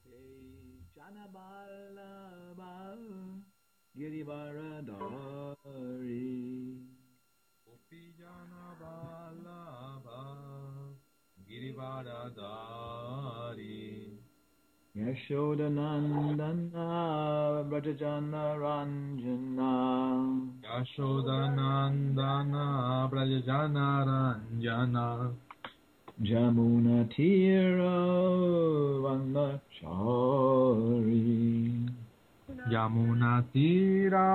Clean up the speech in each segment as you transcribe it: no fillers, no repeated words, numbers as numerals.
Janabalaba Girivaradari Gopi Janabalaba Girivaradari Yashodanandana Brajajana Ranjana Yashodanandana Brajajana Ranjana Jamuna Tira Vanachari Yamuna Tira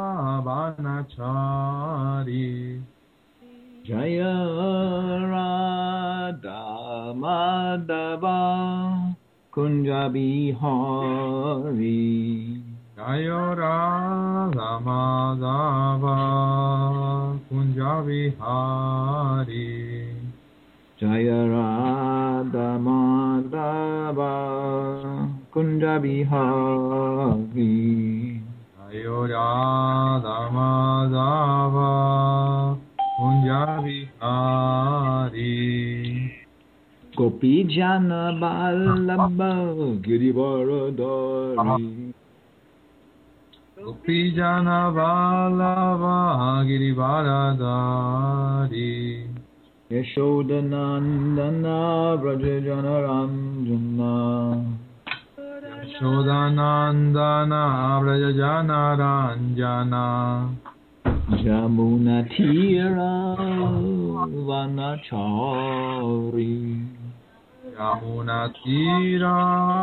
Vanachari Jaya Radha Madhava Kunjabi Hari Jaya Radha Madhava Kunjabi Hari Jaya Radha Madhava Kunjabi Hari Jaya Radha Madhava Kunjabi Hari Gopi Jana Vallabha Girivaradari Gopi Jana Vallabha Girivaradari Yashodanandana Brajajana Ranjana Yashodanandana Brajajana Ranjana Jamuna Tira Vanachari Yamuna Tira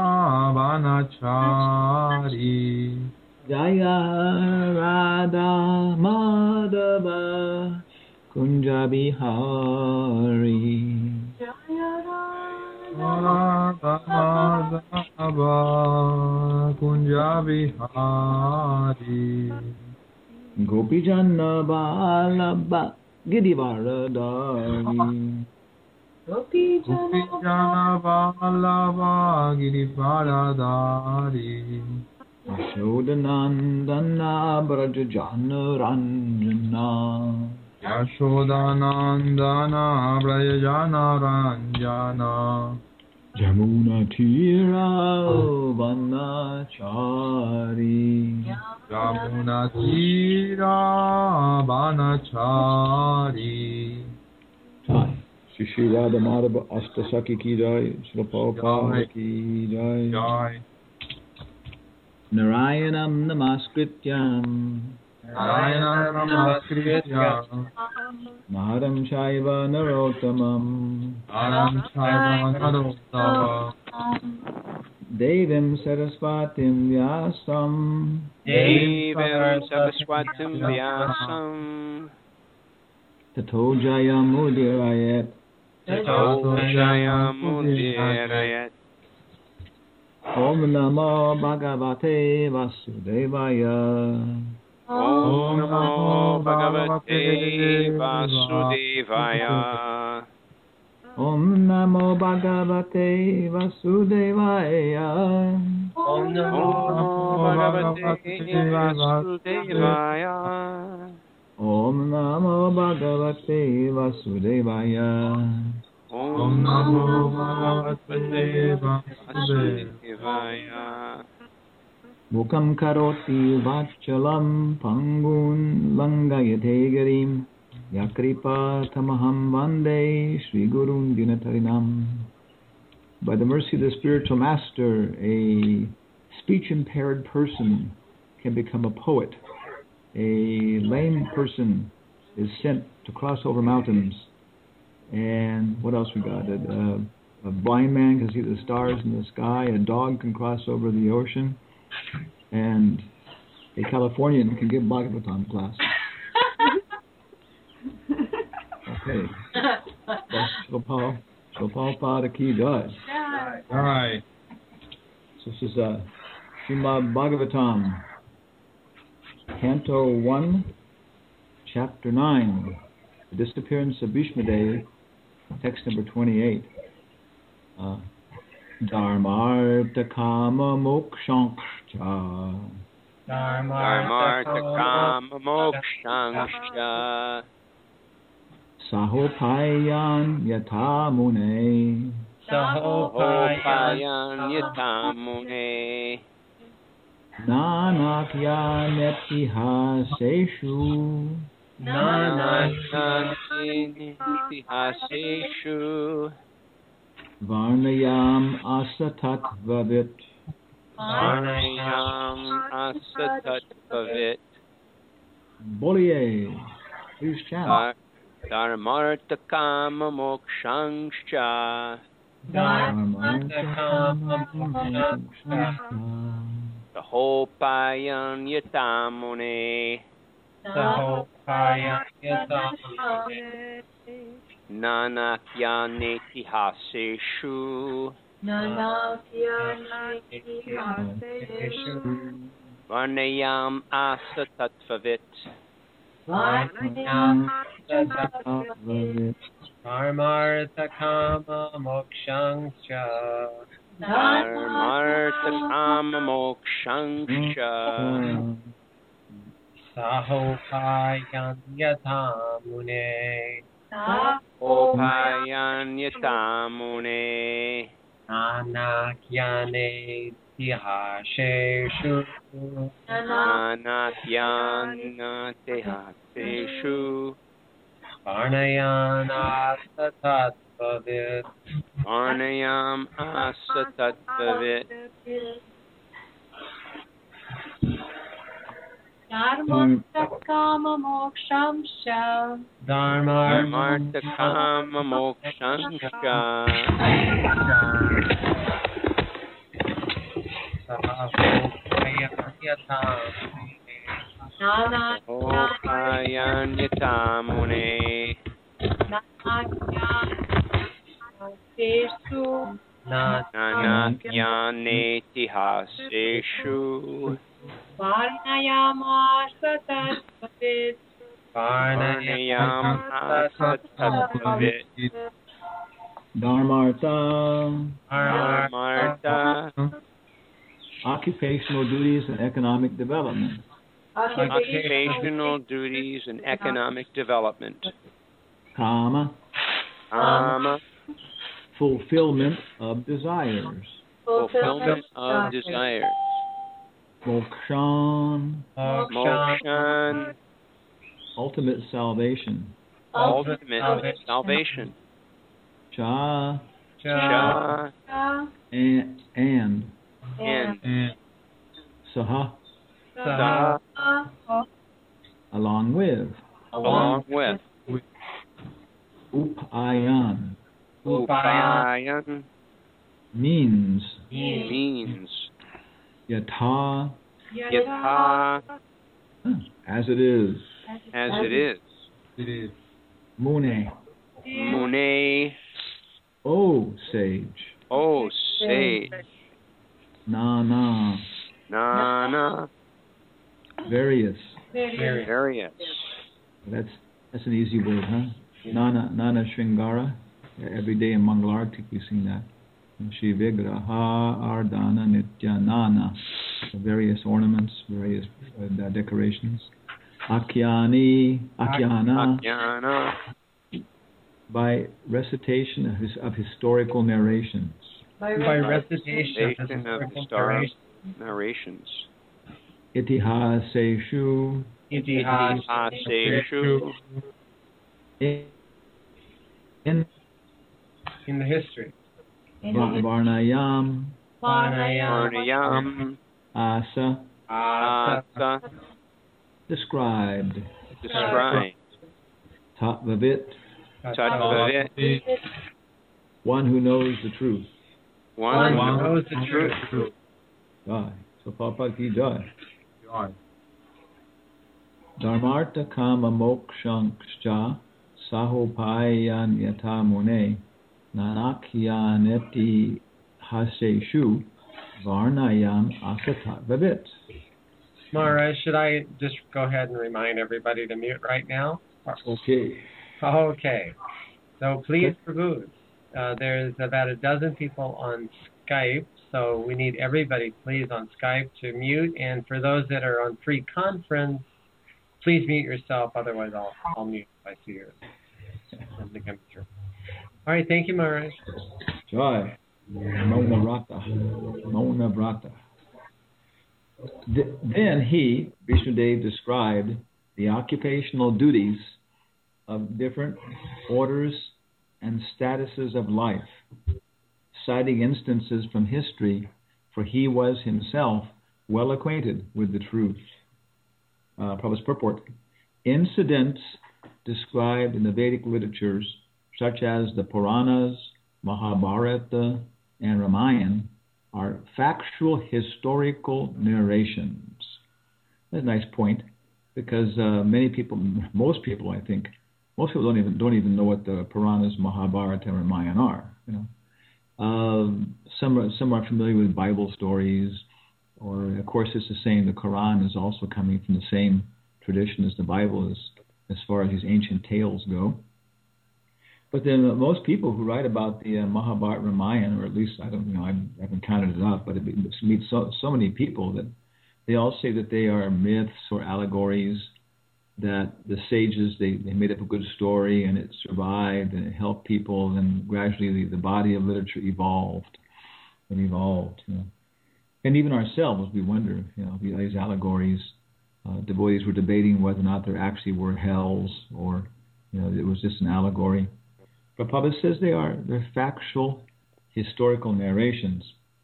Vanachari Jaya Radha Madhava Kunjabi Hari Radha Madhava Kunjabi Hari Gopijana Vallabha Girivaradari Gopijana Vallabha Girivaradari Yashodanandana Brajajana Ranjana Yashodanandana Brajajana Ranjana Jamuna Tira Vanachari Yamuna Tira Vanachari Shri Radha Madhava Astasaki ki jai, Srila Prabhupada ki jai. Jai Narayanam Namaskrityam Narayanam Namaskrityam Naram Shaiva Narottamam Naram Chaiva Narottamam Devim Saraswatim Vyasam Devim Saraswatim Vyasam Tato Jayamudirayat Tato Jayamudirayat Om Namo Bhagavate Vasudevaya Om Namo Bhagavate Vasudevaya Om Namo Bhagavate Vasudevaya Om Namo Bhagavate Vasudevaya Om Namo Bhagavate Vasudevaya Om Namo Bhagavate Vasudevaya Mukam karoti vachalam pangun langayate garim yakripa tamaham vande Sri Gurun Dinatarinam. By the mercy of the spiritual master, a speech-impaired person can become a poet. A lame person is sent to cross over mountains. And what else we got? A blind man can see the stars in the sky. A dog can cross over the ocean. And a Californian can give Bhagavatam class. Okay. That's Prabhupada ki jai. Jai So this is Srimad Bhagavatam, Canto 1, Chapter 9, The Disappearance of Bhishmadev, text number 28. Dharmartha kama mokshangscha Dharmartha kama mokshangscha sahopayan yatha mune Sahopayanyatamune Nanakyanetihaseshu Nananyanitihaseshu Varnayam asatatvavit Varnayam asatatvavit Boliye. Please chant. Dharmartakama mokshangscha Sahopayanyatamune Nanakyanetihaseshu Varnayam asatatvavit Dharmartakama mokshangscha Dharmartakama mokshangscha Sahopayanyatamune Sahopayanyatamune Nanakyanetihaseshu Nanakyanetihaseshu Varnayam asatatvavit Varnayam asatatvavit Dharmartakama mokshangscha Dharmartakama mokshangscha Sahopayanyatamune Nanakyanetihaseshu Varnayam asatatvavit Varnayam asatatvavit Dharmarta. Dharmarta Occupational duties and economic development. Occupational duties and economic development Kama. Kama Fulfillment of desires. Fulfillment of desires Mokshan. Mokshan Ultimate salvation. Ultimate salvation Cha. Cha And. and Saha. Sa Along with. Upayan. Upayan Means. Yatha. Yatha As it is. as it is Mune. Mune O sage. O sage Nana. Nana Various. various That's an easy word, huh? Nana Shringara. Every day in Mangalartik we sing that. Shri Vigraha Ardana Nitya Nana. Various ornaments, various decorations. Akyana. Ajnana by recitation of historical narrations. by recitation of historical narrations. Itihaseshu. Itihaseshu In in the history. Varnayam. Varnayam Asa. Asa Described. Tatvavit. Tatvavit One who knows the truth. One Who who knows the truth. Jai. So Papa ki jai. Dharmarta kama mokshangscha sahopayan yata mune nanakyaneti haseshu varnayam asatat vavit. Mara, should I just go ahead and remind everybody to mute right now? Okay. Okay. So please, Prabhu, there's about a dozen people on Skype, so we need everybody, please, on Skype to mute. And for those that are on free conference, please mute yourself. Otherwise, I'll mute if I see yours. Something coming through. All right. Thank you, Mara. Joy. Mona Vrata. Then he, Vishnudev, described the occupational duties of different orders and statuses of life, citing instances from history, for he was himself well acquainted with the truth. Prabhupada's purport. Incidents described in the Vedic literatures, such as the Puranas, Mahabharata, and Ramayana, are factual historical narrations. That's a nice point, because most people don't even know what the Puranas, Mahabharata, and Ramayana are. Some are familiar with Bible stories, or of course it's the same. The Quran is also coming from the same tradition as the Bible is, as far as these ancient tales go. But then most people who write about the Mahabharata, Ramayana, or at least I haven't counted it up, but it meets so many people that they all say that they are myths or allegories, that the sages they made up a good story and it survived and it helped people, and gradually the body of literature evolved. And even ourselves, we wonder, these allegories, devotees were debating whether or not there actually were hells, or it was just an allegory. But Prabhupada says they're factual historical narrations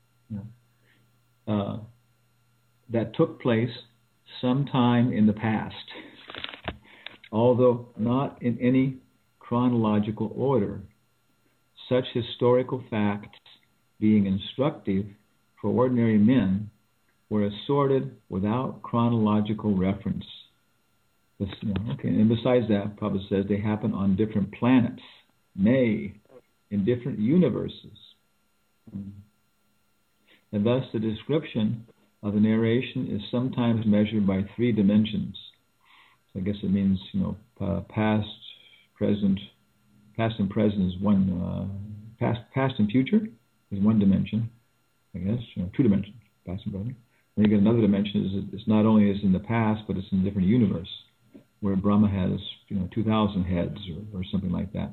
that took place sometime in the past, although not in any chronological order. Such historical facts, being instructive for ordinary men, were assorted without chronological reference. And besides that, Prabhupada says they happen on different planets, nay, in different universes. And thus the description of the narration is sometimes measured by 3 dimensions. So I guess it means, past, and present is one, past and future is one dimension, I guess, 2 dimensions, past and present. Then you get another dimension, it's not only is in the past, but it's in a different universe, where Brahma has, 2,000 heads or something like that.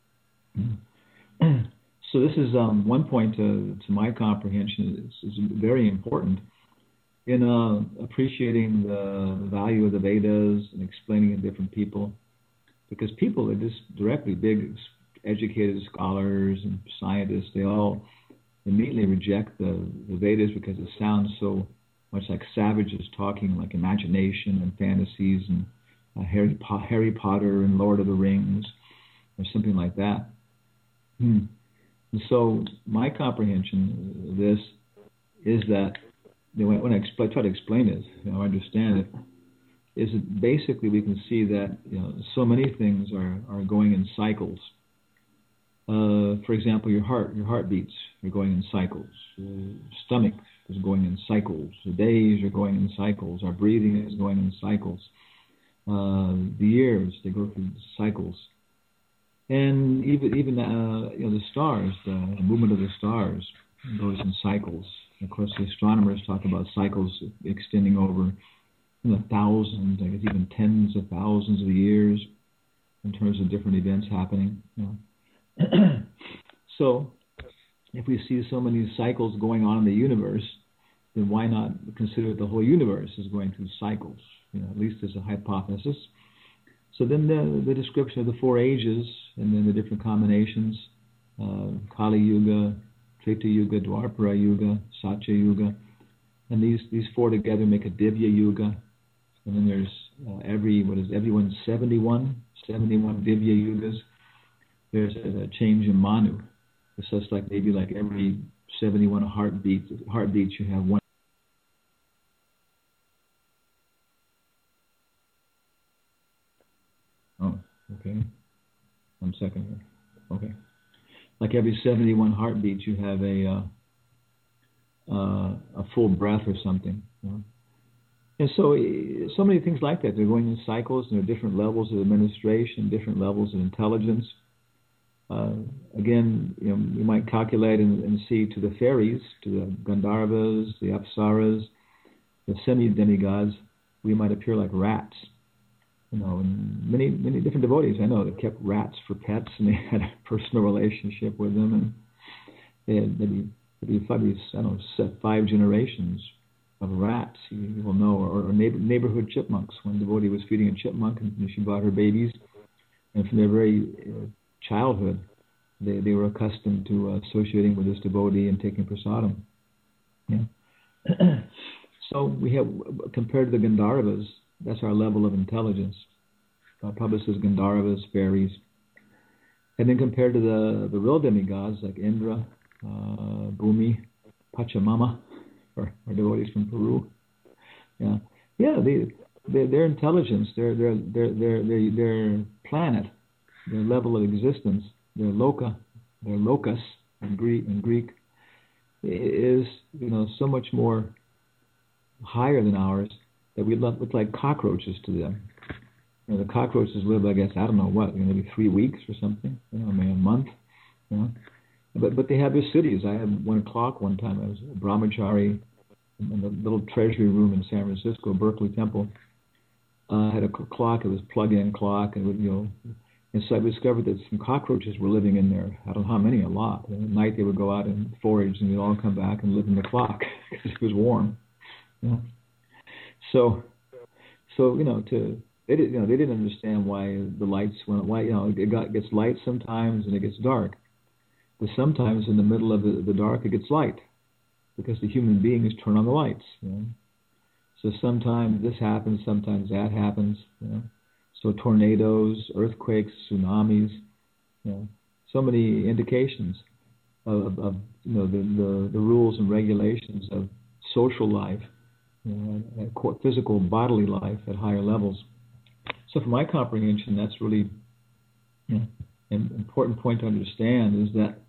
So this is one point to my comprehension is very important in appreciating the value of the Vedas and explaining it to different people, because people are just directly big educated scholars and scientists, they all immediately reject the Vedas because it sounds so much like savages talking, like imagination and fantasies and Harry Potter and Lord of the Rings or something like that. And so my comprehension of this is that when I try to explain it, I understand it, is that basically we can see that so many things are going in cycles. For example, your heartbeats are going in cycles. Stomach is going in cycles. The days are going in cycles. Our breathing is going in cycles. The years, they go through cycles. And even the stars, the movement of the stars goes in cycles. Of course, the astronomers talk about cycles extending over thousands, I guess even tens of thousands of years in terms of different events happening. So, if we see so many cycles going on in the universe, then why not consider the whole universe is going through cycles? At least as a hypothesis. So then the description of the 4 ages and then the different combinations, Kali Yuga, Treta Yuga, Dwapara Yuga, Satya Yuga, and these 4 together make a Divya Yuga. And then there's everyone 71 Divya Yugas. There's a change in Manu. It's just like maybe like every 71 heartbeats you have one. Oh, okay. 1 second here. Okay. Like every 71 heartbeats you have a full breath or something. And so many things like that. They're going in cycles, and there are different levels of administration, different levels of intelligence. Again, you might calculate and see to the fairies, to the Gandharvas, the Apsaras, the semi-demigods, we might appear like rats. And many different devotees I know that kept rats for pets, and they had a personal relationship with them. they had maybe I don't know, 5 generations of rats. You will know, or neighborhood chipmunks. One devotee was feeding a chipmunk, and she brought her babies, and from their very childhood, they were accustomed to associating with this devotee and taking prasadam. Yeah. So we have, compared to the Gandharvas, that's our level of intelligence. Prabhupada says Gandharvas, fairies. And then compared to the real demigods like Indra, Bhumi, Pachamama, or devotees from Peru. Their intelligence, their planet, their level of existence, their locus in Greek is so much more higher than ours that we look like cockroaches to them. The cockroaches live, I guess, I don't know what, maybe 3 weeks or something, maybe a month. But they have their cities. I had 1 o'clock one time. I was a brahmachari in the little treasury room in San Francisco, Berkeley Temple. I had a clock. It was plug-in clock, and and so I discovered that some cockroaches were living in there. I don't know how many, a lot. And at night they would go out and forage, and they'd all come back and live in the clock because it was warm. So they didn't understand why the lights went. Why it gets light sometimes and it gets dark, but sometimes in the middle of the dark it gets light, because the human beings turn on the lights. So sometimes this happens, sometimes that happens. So tornadoes, earthquakes, tsunamis. So many indications of the rules and regulations of social life, physical bodily life at higher levels. So for my comprehension, that's really an important point to understand, is that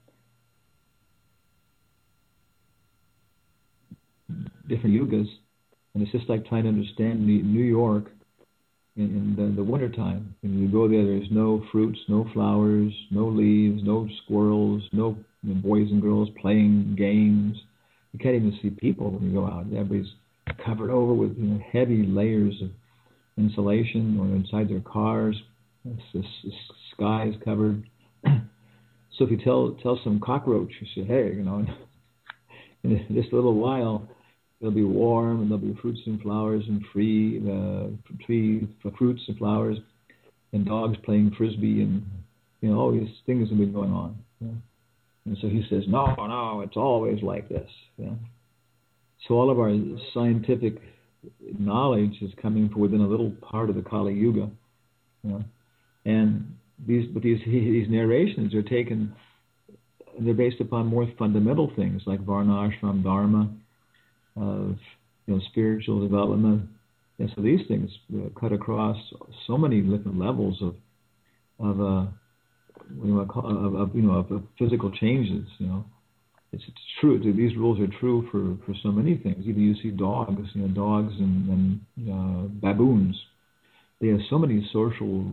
different yugas, and it's just like trying to understand New York in the wintertime. When you go there, there's no fruits, no flowers, no leaves, no squirrels, no boys and girls playing games. You can't even see people when you go out. Everybody's covered over with heavy layers of insulation, or inside their cars. The sky is covered. So if you tell some cockroach, you say, hey, in just a little while, it'll be warm, and there'll be fruits and flowers and free tree for fruits and flowers, and dogs playing frisbee, and all these things have been going on. And so he says, no, it's always like this. So all of our scientific knowledge is coming from within a little part of the Kali Yuga, and these narrations are taken. They're based upon more fundamental things like Varnashram Dharma, of spiritual development, and so these things cut across so many different levels of physical changes. It's true. These rules are true for so many things. Even you see dogs, dogs and baboons. They have so many social,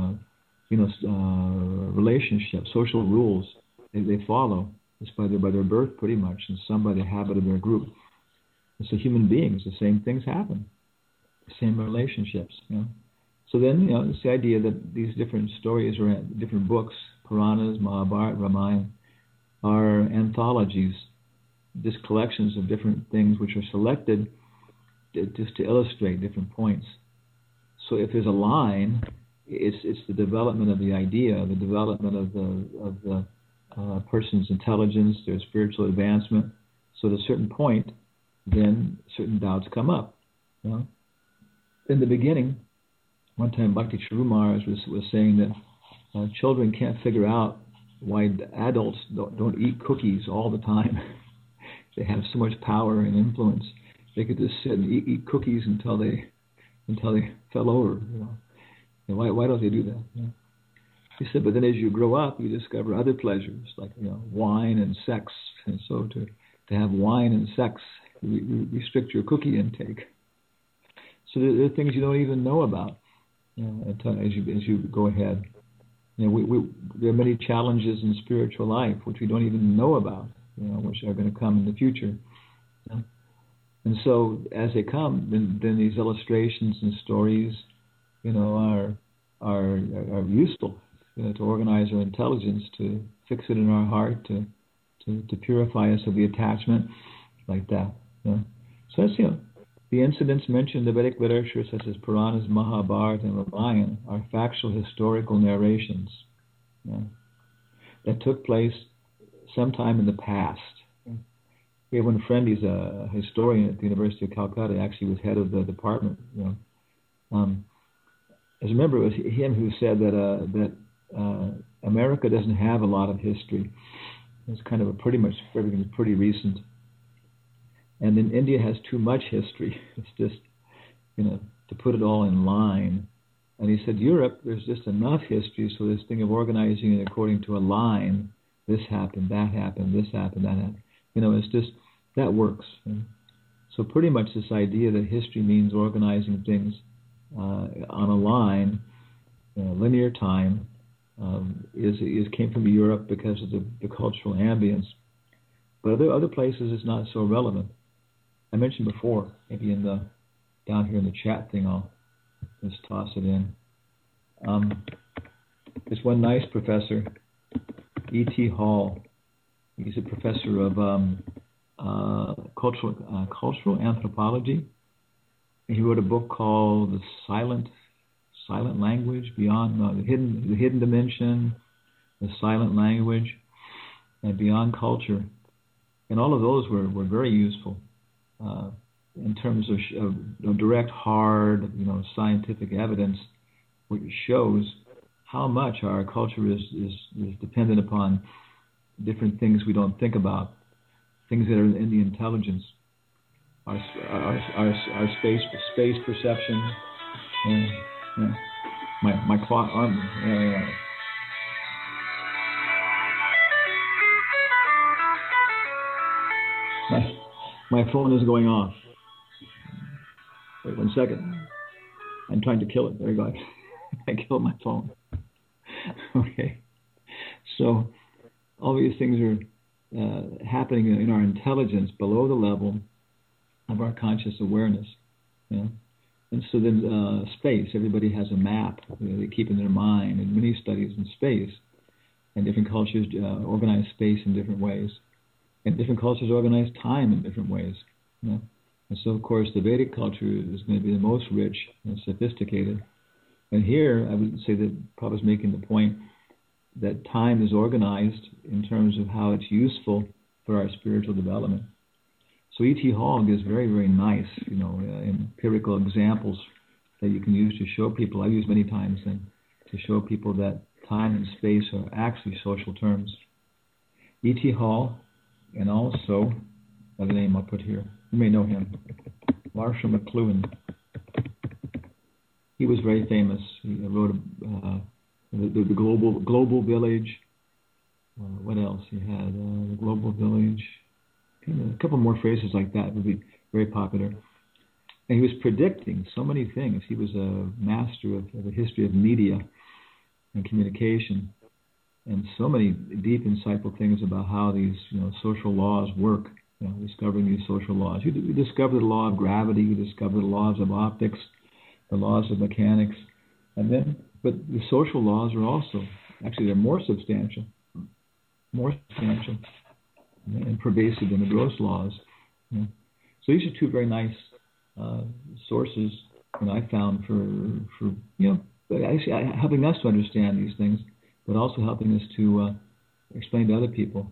relationships, social rules they follow just by their birth, pretty much, and some by the habit of their group. And so human beings, the same things happen, the same relationships. So then, it's the idea that these different stories or different books, Puranas, Mahabharata, Ramayana, are anthologies, just collections of different things which are selected just to illustrate different points. So if there's a line, it's the development of the idea, the development of the person's intelligence, their spiritual advancement. So at a certain point, then certain doubts come up. In the beginning, one time Bhakti Charu Maharaj was saying that children can't figure out why adults don't eat cookies all the time. They have so much power and influence. They could just sit and eat cookies until they fell over. And why don't they do that? He said, but then as you grow up, you discover other pleasures like wine and sex, and so to have wine and sex, you restrict your cookie intake. So there are things you don't even know about as you go ahead. There are many challenges in spiritual life which we don't even know about, which are going to come in the future. And so as they come, then these illustrations and stories, are useful, to organize our intelligence, to fix it in our heart, to to purify us of the attachment, like that. You know? So that's, the incidents mentioned in the Vedic literature, such as Puranas, Mahabharata, and Ramayana, are factual historical narrations that took place sometime in the past. We have one friend, he's a historian at the University of Calcutta, actually was head of the department. As I remember, it was him who said that America doesn't have a lot of history. It's kind of pretty much everything's pretty recent. And then India has too much history. It's just, to put it all in line. And he said, Europe, there's just enough history, so this thing of organizing it according to a line, this happened, that happened, this happened, that happened. It's just, that works. So pretty much this idea that history means organizing things on a line, linear time, came from Europe because of the cultural ambience. But other places it's not so relevant. I mentioned before, maybe down here in the chat thing, I'll just toss it in. There's one nice professor, E.T. Hall. He's a professor of cultural anthropology. And he wrote a book called The Silent Language, Beyond the Hidden Dimension, The Silent Language, and Beyond Culture. And all of those were very useful in terms of direct, hard, scientific evidence, which shows how much our culture is dependent upon different things we don't think about, things that are in the intelligence, our space perception. My clock arm. My phone is going off. Wait 1 second. I'm trying to kill it. There you go. I killed my phone. Okay. So all these things are happening in our intelligence below the level of our conscious awareness. And so then space, everybody has a map they keep in their mind, and many studies in space, and different cultures organize space in different ways. And different cultures organize time in different ways. And so, of course, the Vedic culture is going to be the most rich and sophisticated. And here, I would say that Prabhupada's making the point that time is organized in terms of how it's useful for our spiritual development. So E.T. Hall gives very, very nice, empirical examples that you can use to show people. I've used many times to show people that time and space are actually social terms. E.T. Hall, and also, the name I'll put here, you may know him, Marshall McLuhan. He was very famous. He wrote the Global Village. What else? He had the Global Village. A couple more phrases like that would be very popular. And he was predicting so many things. He was a master of the history of media and communication, and so many deep, insightful things about how these, social laws work. Discovering these social laws. You discover the law of gravity. You discover the laws of optics, the laws of mechanics, but the social laws are also they're more substantial, and pervasive than the gross laws. So these are two very nice sources that I found for helping us to understand these things, but also helping us to explain to other people.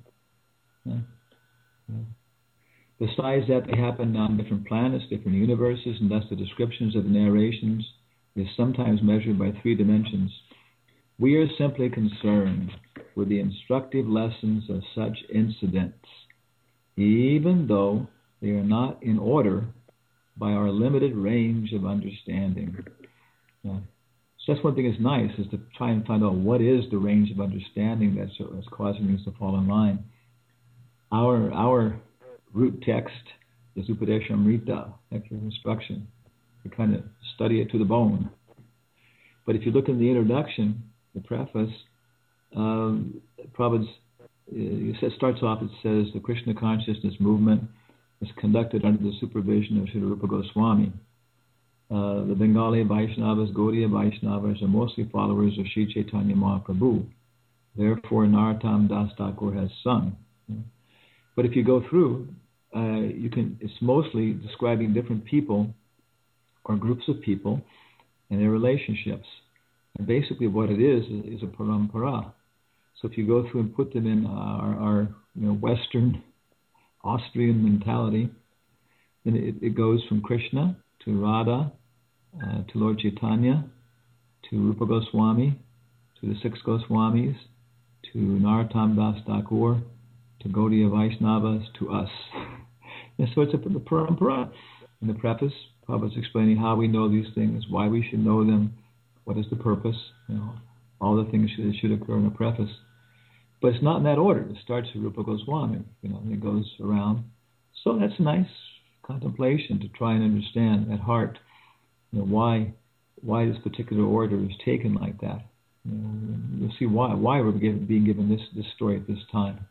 Besides that, they happen on different planets, different universes, and thus the descriptions of the narrations is sometimes measured by 3 dimensions. We are simply concerned with the instructive lessons of such incidents, even though they are not in order by our limited range of understanding. So that's one thing that's nice, is to try and find out what is the range of understanding that's causing things to fall in line. Our root text is Upadeshamrita, lecture of instruction. We kind of study it to the bone. But if you look in the introduction, the preface, Prabhupada starts off, it says, the Krishna consciousness movement is conducted under the supervision of Srila Rupa Goswami. The Bengali Vaishnavas, Gaudiya Vaishnavas, are mostly followers of Sri Chaitanya Mahaprabhu. Therefore, Narottam Das Thakur has sung. But if you go through, it's mostly describing different people or groups of people and their relationships. And basically what it is a parampara. So if you go through and put them in our Western Austrian mentality, then it goes from Krishna to Radha, to Lord Chaitanya, to Rupa Goswami, to the six Goswamis, to Narottam Das Thakur, to Gaudiya Vaishnavas, to us. And so it's a parampara. In the preface, Prabhupada's explaining how we know these things, why we should know them, what is the purpose, all the things that should occur in a preface. But it's not in that order. It starts with Rupa Goswami, and it goes around. So that's a nice contemplation to try and understand at heart, why this particular order is taken like that. You'll see why we're being given this story at this time.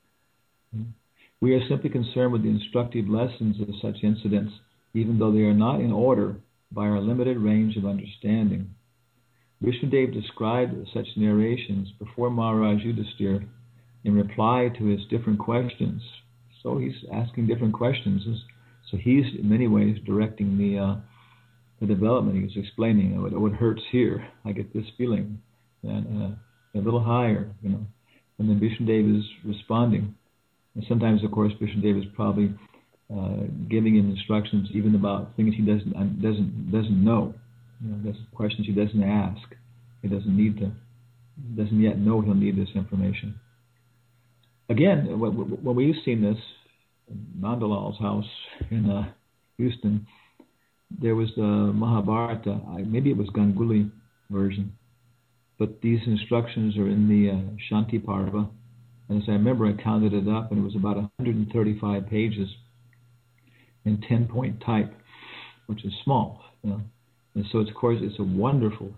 We are simply concerned with the instructive lessons of such incidents, even though they are not in order by our limited range of understanding. Vishnudev described such narrations before Maharaj Yudhisthira in reply to his different questions. So he's asking different questions. So he's in many ways directing the development. He's explaining what hurts here. I get this feeling, and a little higher, And then Vishnudev is responding. And sometimes, of course, Vishnudev is probably giving him instructions even about things he doesn't know. There's questions he doesn't ask. He doesn't yet know he'll need this information. Again, when we've seen this in Nandalal's house in Houston, there was the Mahabharata. Maybe it was Ganguly version, but these instructions are in the Shanti Parva. And as I remember, I counted it up, and it was about 135 pages in 10-point type, which is small. And so, of course, it's a wonderful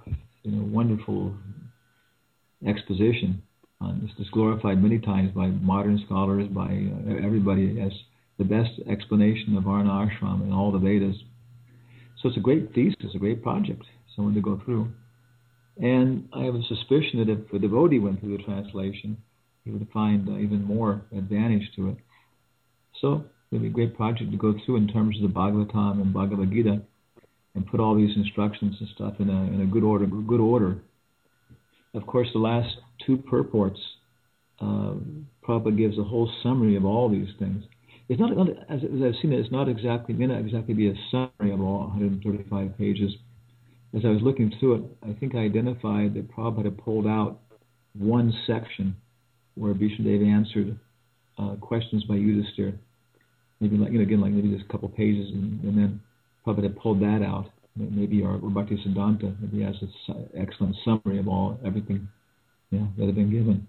exposition. It's glorified many times by modern scholars, by everybody, as the best explanation of Varna Ashram and all the Vedas. So it's a great thesis, a great project, someone to go through. And I have a suspicion that if a devotee went through the translation, he would find even more advantage to it. So it would be a great project to go through in terms of the Bhagavatam and Bhagavad Gita, and put all these instructions and stuff in a good order. Of course, the last two purports, Prabhupada gives a whole summary of all these things. It's not, as I've seen it, may not exactly be a summary of all 135 pages. As I was looking through it, I think I identified that Prabhupada had pulled out one section where Vishnudev answered questions by Yudhisthira. Maybe maybe just a couple pages, and then Prabhupada had pulled that out. Maybe our Bhakti Siddhanta maybe has an excellent summary of everything that had been given.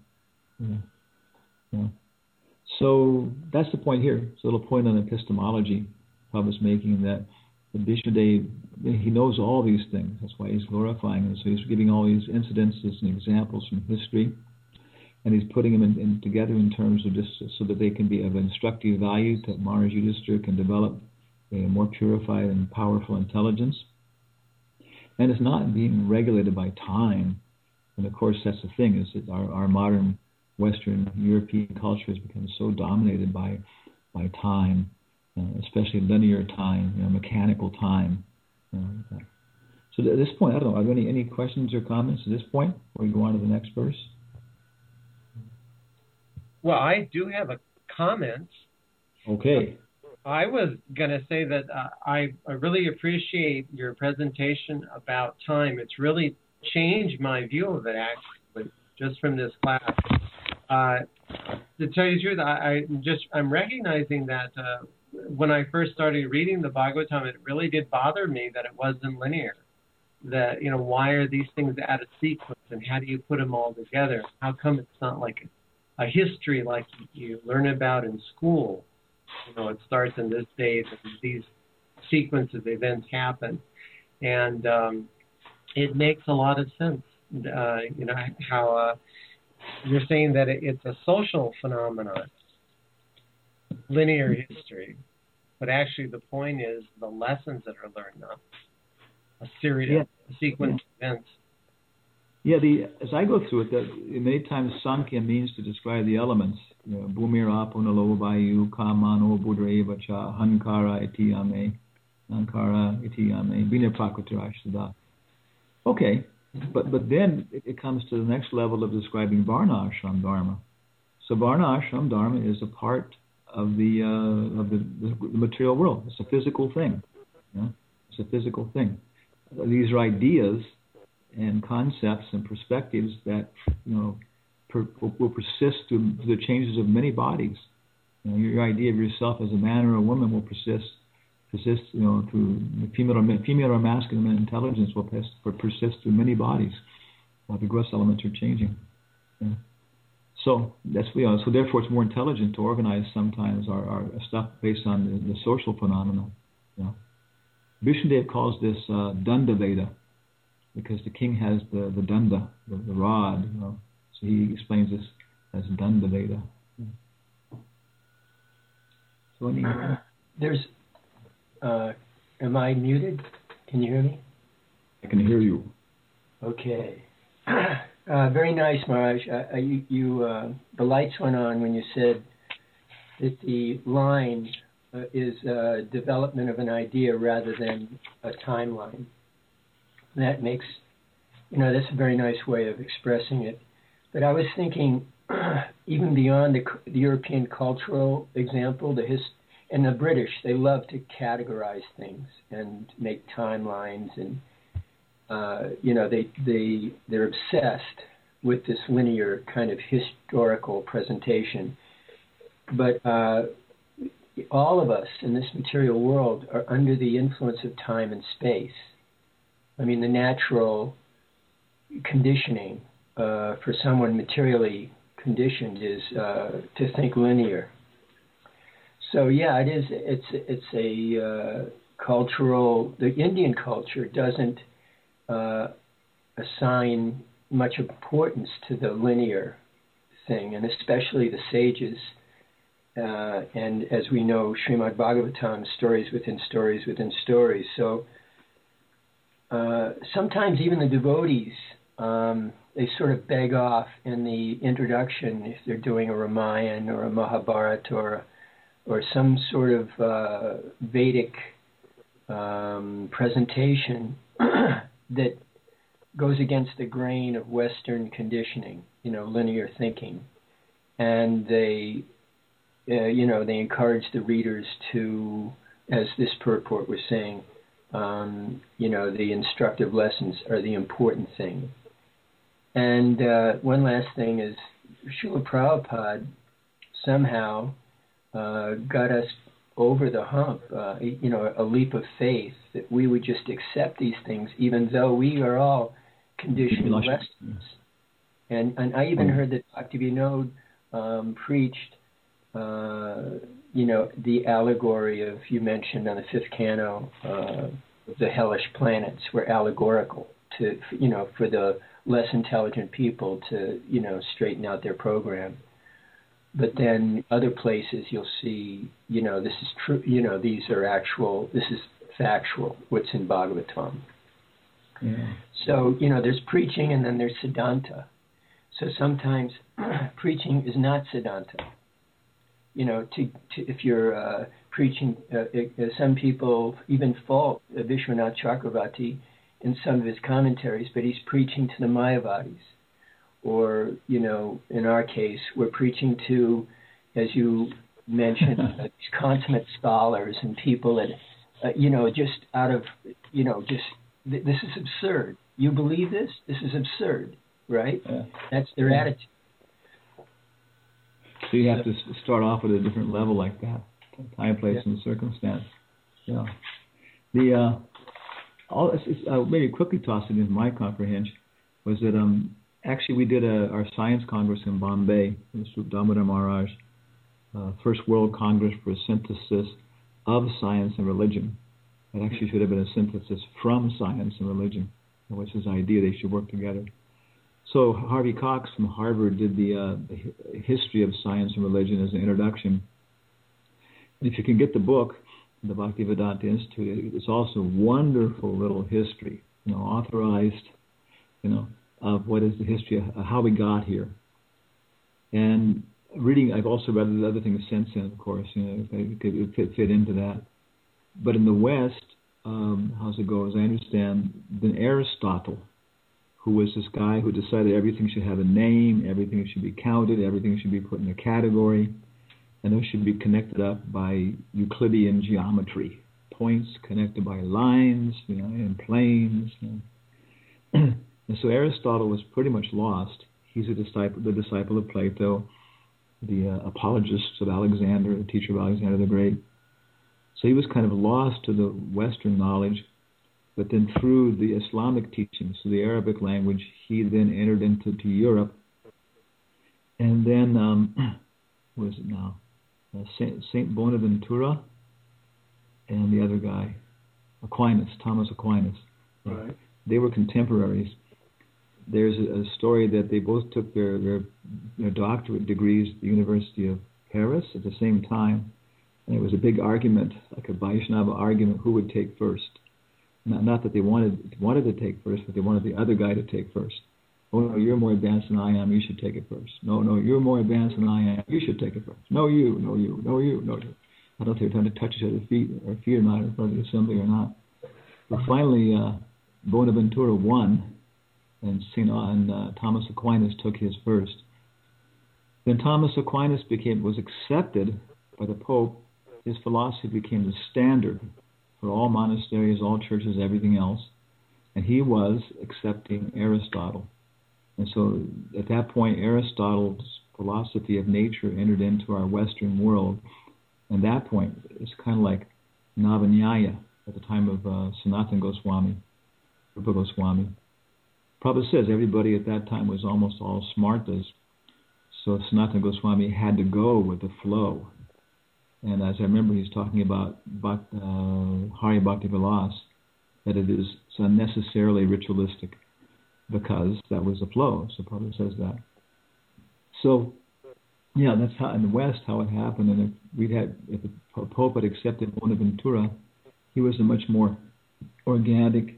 So that's the point here. It's a little point on epistemology Prabhupada's making, that the Vishnudev, he knows all these things. That's why he's glorifying them. So he's giving all these incidences and examples from history, and he's putting them in together in terms of just so that they can be of instructive value, that Maharaj Yudhisthira can develop a more purified and powerful intelligence. And it's not being regulated by time. And of course, that's the thing, is that our modern Western European culture has become so dominated by time, especially linear time, mechanical time. So at this point, I don't know, are there any questions or comments at this point before we go on to the next verse? Well, I do have a comment. Okay. I was going to say that I really appreciate your presentation about time. It's really changed my view of it, actually, just from this class. To tell you the truth, I'm recognizing that when I first started reading the Bhagavatam, it really did bother me that it wasn't linear. That, why are these things out of sequence, and how do you put them all together? How come it's not like a history like you learn about in school? It starts in this date, and these sequence of events happen. And it makes a lot of sense, how you're saying that it's a social phenomenon, linear history. But actually the point is the lessons that are learned, not a series, a sequence of events. Yeah, as I go through it, many times Sankhya means to describe the elements. Bhumira punalo vayu kamano budreva cha hankara iti ame ankara iti ame bina prakrtirashtada. Okay, but then it comes to the next level of describing Varna Ashram Dharma. So Varna Ashram Dharma is a part of the material world. It's a physical thing. It's a physical thing. These are ideas and concepts and perspectives that will persist through the changes of many bodies. Your idea of yourself as a man or a woman will persist. Through female or masculine intelligence will persist through many bodies while the gross elements are changing. So that's so therefore it's more intelligent to organize sometimes our stuff based on the social phenomena. Vishnudev calls this Danda Veda because the king has the danda, the rod. So he explains this as Danda Veda. So there's. Am I muted? Can you hear me? I can hear you. Okay. Very nice, Maharaj. The lights went on when you said that the line is development of an idea rather than a timeline. That makes, that's a very nice way of expressing it. But I was thinking, even beyond the European cultural example, and the British, they love to categorize things and make timelines, and they're obsessed with this linear kind of historical presentation. But all of us in this material world are under the influence of time and space. I mean, the natural conditioning for someone materially conditioned is to think linear. So yeah, it is. It's a cultural. The Indian culture doesn't assign much importance to the linear thing, and especially the sages. And as we know, Srimad Bhagavatam, stories within stories within stories. So sometimes even the devotees, they sort of beg off in the introduction if they're doing a Ramayana or a Mahabharata or some sort of Vedic presentation that goes against the grain of Western conditioning, linear thinking. And they encourage the readers to, as this purport was saying, the instructive lessons are the important thing. And one last thing is, Srila Prabhupada somehow got us over the hump, a leap of faith that we would just accept these things, even though we are all conditioned Westerns. And I even heard that Dr. Vinod preached, the allegory of, you mentioned on the fifth canto, the hellish planets were allegorical to, for the less intelligent people to, straighten out their program. But then other places you'll see, this is true, these are actual, this is factual, what's in Bhagavatam. Yeah. So, there's preaching and then there's Siddhanta. So sometimes preaching is not Siddhanta. If you're preaching, some people even fault Vishwanath Chakravarti in some of his commentaries, but he's preaching to the Mayavadis. Or, in our case, we're preaching to, as you mentioned, these consummate scholars and people that, just out of, this is absurd. You believe this? This is absurd, right? Yeah. That's their attitude. So you have to start off at a different level like that, time, place, and circumstance. Yeah. Maybe quickly toss it into my comprehension was that actually we did our science congress in Bombay, Sri Damodar Maharaj, First World Congress for Synthesis of Science and Religion. It actually should have been a synthesis from science and religion. That was his idea. They should work together. So Harvey Cox from Harvard did the history of science and religion as an introduction. And if you can get the book, the Bhaktivedanta Institute, it's also a wonderful little history, authorized, of what is the history of how we got here. And reading, I've also read the other things since then, of course. It could fit into that. But in the West, how's it go? As I understand, then Aristotle, who was this guy who decided everything should have a name, everything should be counted, everything should be put in a category, and those should be connected up by Euclidean geometry, points connected by lines, and planes. And so Aristotle was pretty much lost. He's the disciple of Plato, the apologist of Alexander, the teacher of Alexander the Great. So he was kind of lost to the Western knowledge, but then through the Islamic teachings, through the Arabic language, he then entered into Europe. And then, what is it now? Saint Bonaventura and the other guy, Thomas Aquinas. Right. They were contemporaries. There's a story that they both took their doctorate degrees at the University of Paris at the same time. And it was a big argument, like a Vaishnava argument, who would take first. Not that they wanted to take first, but they wanted the other guy to take first. Oh, no, you're more advanced than I am, you should take it first. No, you're more advanced than I am, you should take it first. No, you. I don't know if they were trying to touch each other's feet or not in front of the assembly or not. But finally, Bonaventura won, and Thomas Aquinas took his first. Then Thomas Aquinas was accepted by the Pope. His philosophy became the standard for all monasteries, all churches, everything else. And he was accepting Aristotle. And so at that point, Aristotle's philosophy of nature entered into our Western world. And that point, it's kind of like Navanyaya at the time of Sanatana Goswami, Rupa Goswami. Prabhupada says everybody at that time was almost all smartas. So Sanatana Goswami had to go with the flow. And as I remember, he's talking about Hari Bhakti Vilas, that it is unnecessarily ritualistic because that was the flow. So Prabhupada says that. So, yeah, that's how in the West how it happened. And if the Pope had accepted Bonaventura, he was a much more organic,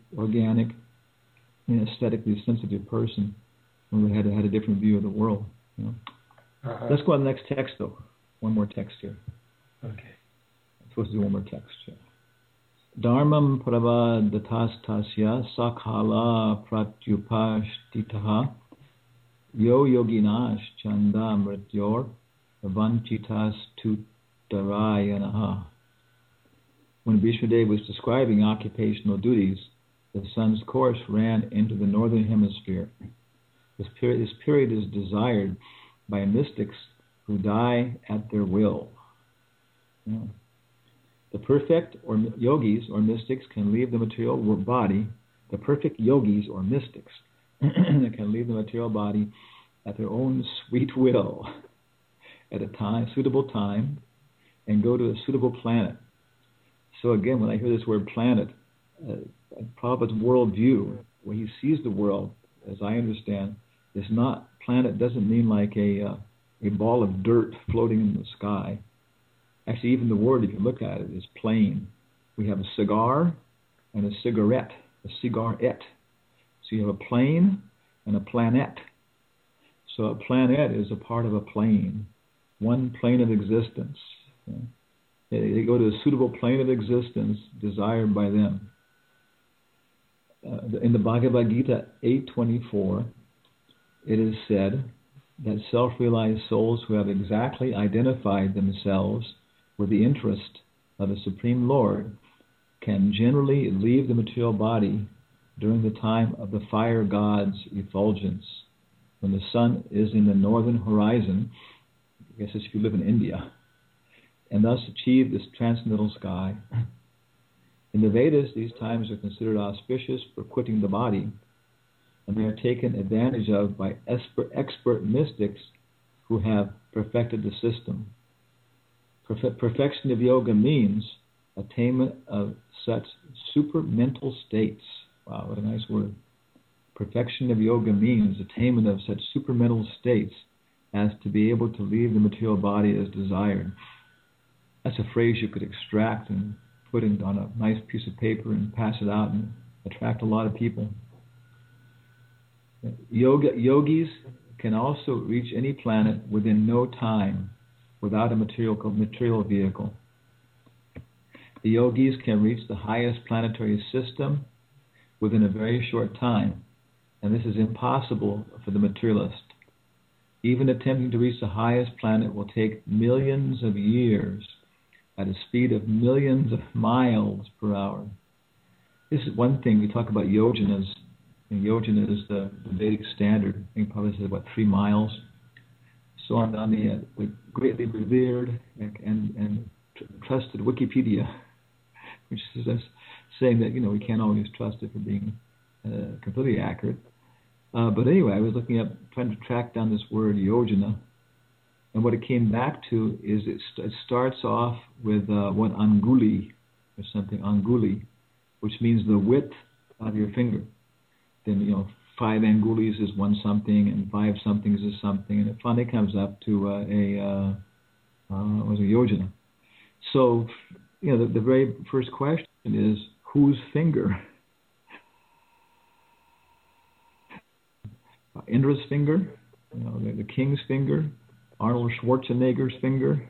and aesthetically sensitive person, who had a different view of the world. Let's go on the next text, though. One more text here. Okay. I'm supposed to do one more text. Yeah. Dharmam pravadatastasya sakhala pratyupashtitaha yo yoginash chanda mrityor vanchitas tutarayanaha. When Bhishmadev was describing occupational duties, the sun's course ran into the northern hemisphere. This period is desired by mystics who die at their will. The perfect or yogis or mystics can leave the material body. The perfect yogis or mystics can leave the material body at their own sweet will at a suitable time and go to a suitable planet. So again, when I hear this word planet, Prabhupada's worldview, where he sees the world, as I understand, is not planet. Doesn't mean like a ball of dirt floating in the sky. Actually, even the word, if you look at it, is plain. We have a cigar and a cigarette, a cigarette. So you have a plane and a planet. So a planet is a part of a plane, one plane of existence. They go to a suitable plane of existence desired by them. In the Bhagavad Gita 8:24, it is said that self-realized souls who have exactly identified themselves with the interest of the Supreme Lord can generally leave the material body during the time of the fire god's effulgence, when the sun is in the northern horizon, I guess if you live in India, and thus achieve this transcendental sky. In the Vedas, these times are considered auspicious for quitting the body, and they are taken advantage of by expert mystics who have perfected the system. Perfection of yoga means attainment of such supermental states. Wow, what a nice word. Perfection of yoga means attainment of such supermental states as to be able to leave the material body as desired. That's a phrase you could extract and put it on a nice piece of paper and pass it out and attract a lot of people. Yogis can also reach any planet within no time without a material vehicle. The yogis can reach the highest planetary system within a very short time, and this is impossible for the materialist. Even attempting to reach the highest planet will take millions of years at a speed of millions of miles per hour. This is one thing. We talk about yojanas, and yojana is the Vedic standard. I think probably says about 3 miles. So on the greatly revered and trusted Wikipedia, which is us saying that we can't always trust it for being completely accurate. But anyway, I was trying to track down this word yojana, and what it came back to is it starts off with one anguli or something, anguli, which means the width of your finger. Then 5 angulis is one something, and 5 somethings is something, and it finally comes up to a yojana. So the very first question is whose finger? Indra's finger, the king's finger, Arnold Schwarzenegger's finger.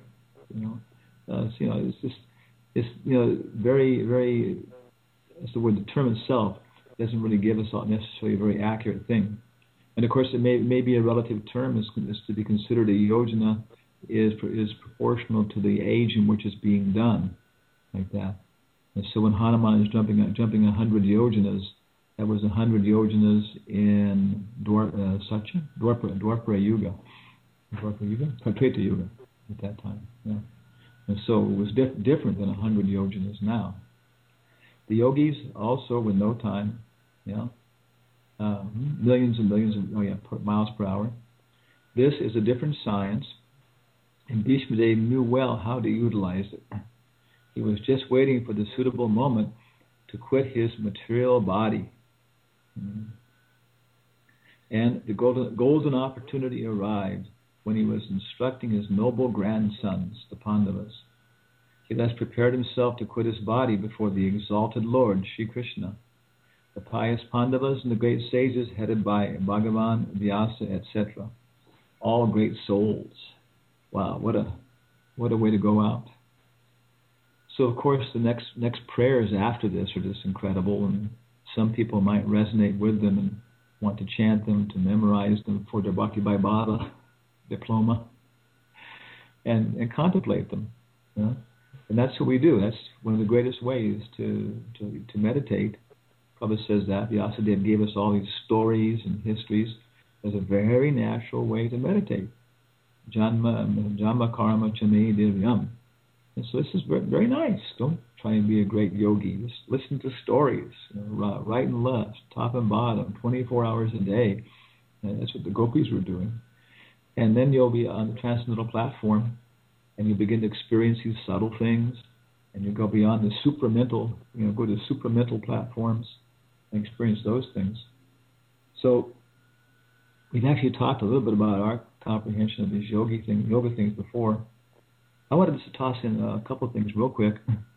It's very, very. That's the word. The term itself doesn't really give us necessarily a very accurate thing. And of course, it may be a relative term. Is to be considered a yojana is proportional to the age in which it's being done, like that. And so when Hanuman is jumping 100 yojanas. That was 100 yojanas in Dwapara Yuga. Treta Yuga at that time. Yeah. And so it was different than 100 yojanas now. The yogis also, with no time, millions and millions of miles per hour. This is a different science, and Bhishma Dev knew well how to utilize it. He was just waiting for the suitable moment to quit his material body. And the golden opportunity arrived when he was instructing his noble grandsons, the Pandavas. He thus prepared himself to quit his body before the exalted Lord, Sri Krishna. The pious Pandavas and the great sages headed by Bhagavan, Vyasa, etc. All great souls. Wow, what a way to go out. So of course the next prayers after this are just incredible, and some people might resonate with them and want to chant them, to memorize them for their Bhakti Vaibhava diploma, and contemplate them. And that's what we do. That's one of the greatest ways to meditate. Prabhupada says that. Vyasadeva gave us all these stories and histories as a very natural way to meditate. Janma karma chame divyam. And so this is very, very nice. Don't try and be a great yogi. Just listen to stories, right and left, top and bottom, 24 hours a day. And that's what the gopis were doing. And then you'll be on the transcendental platform, and you begin to experience these subtle things, and you go beyond the supramental, go to supramental platforms and experience those things. So we've actually talked a little bit about our comprehension of these yoga things before. I wanted to toss in a couple of things real quick.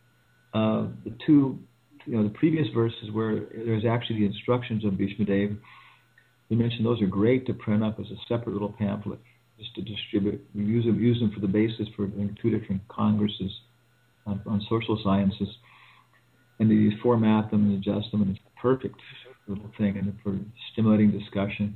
The previous verses where there's actually the instructions of Bhishma Dev, we mentioned those are great to print up as a separate little pamphlet, just to distribute. We use them for the basis for 2 different congresses on social sciences, and they format them and adjust them, and it's a perfect little thing, and for stimulating discussion.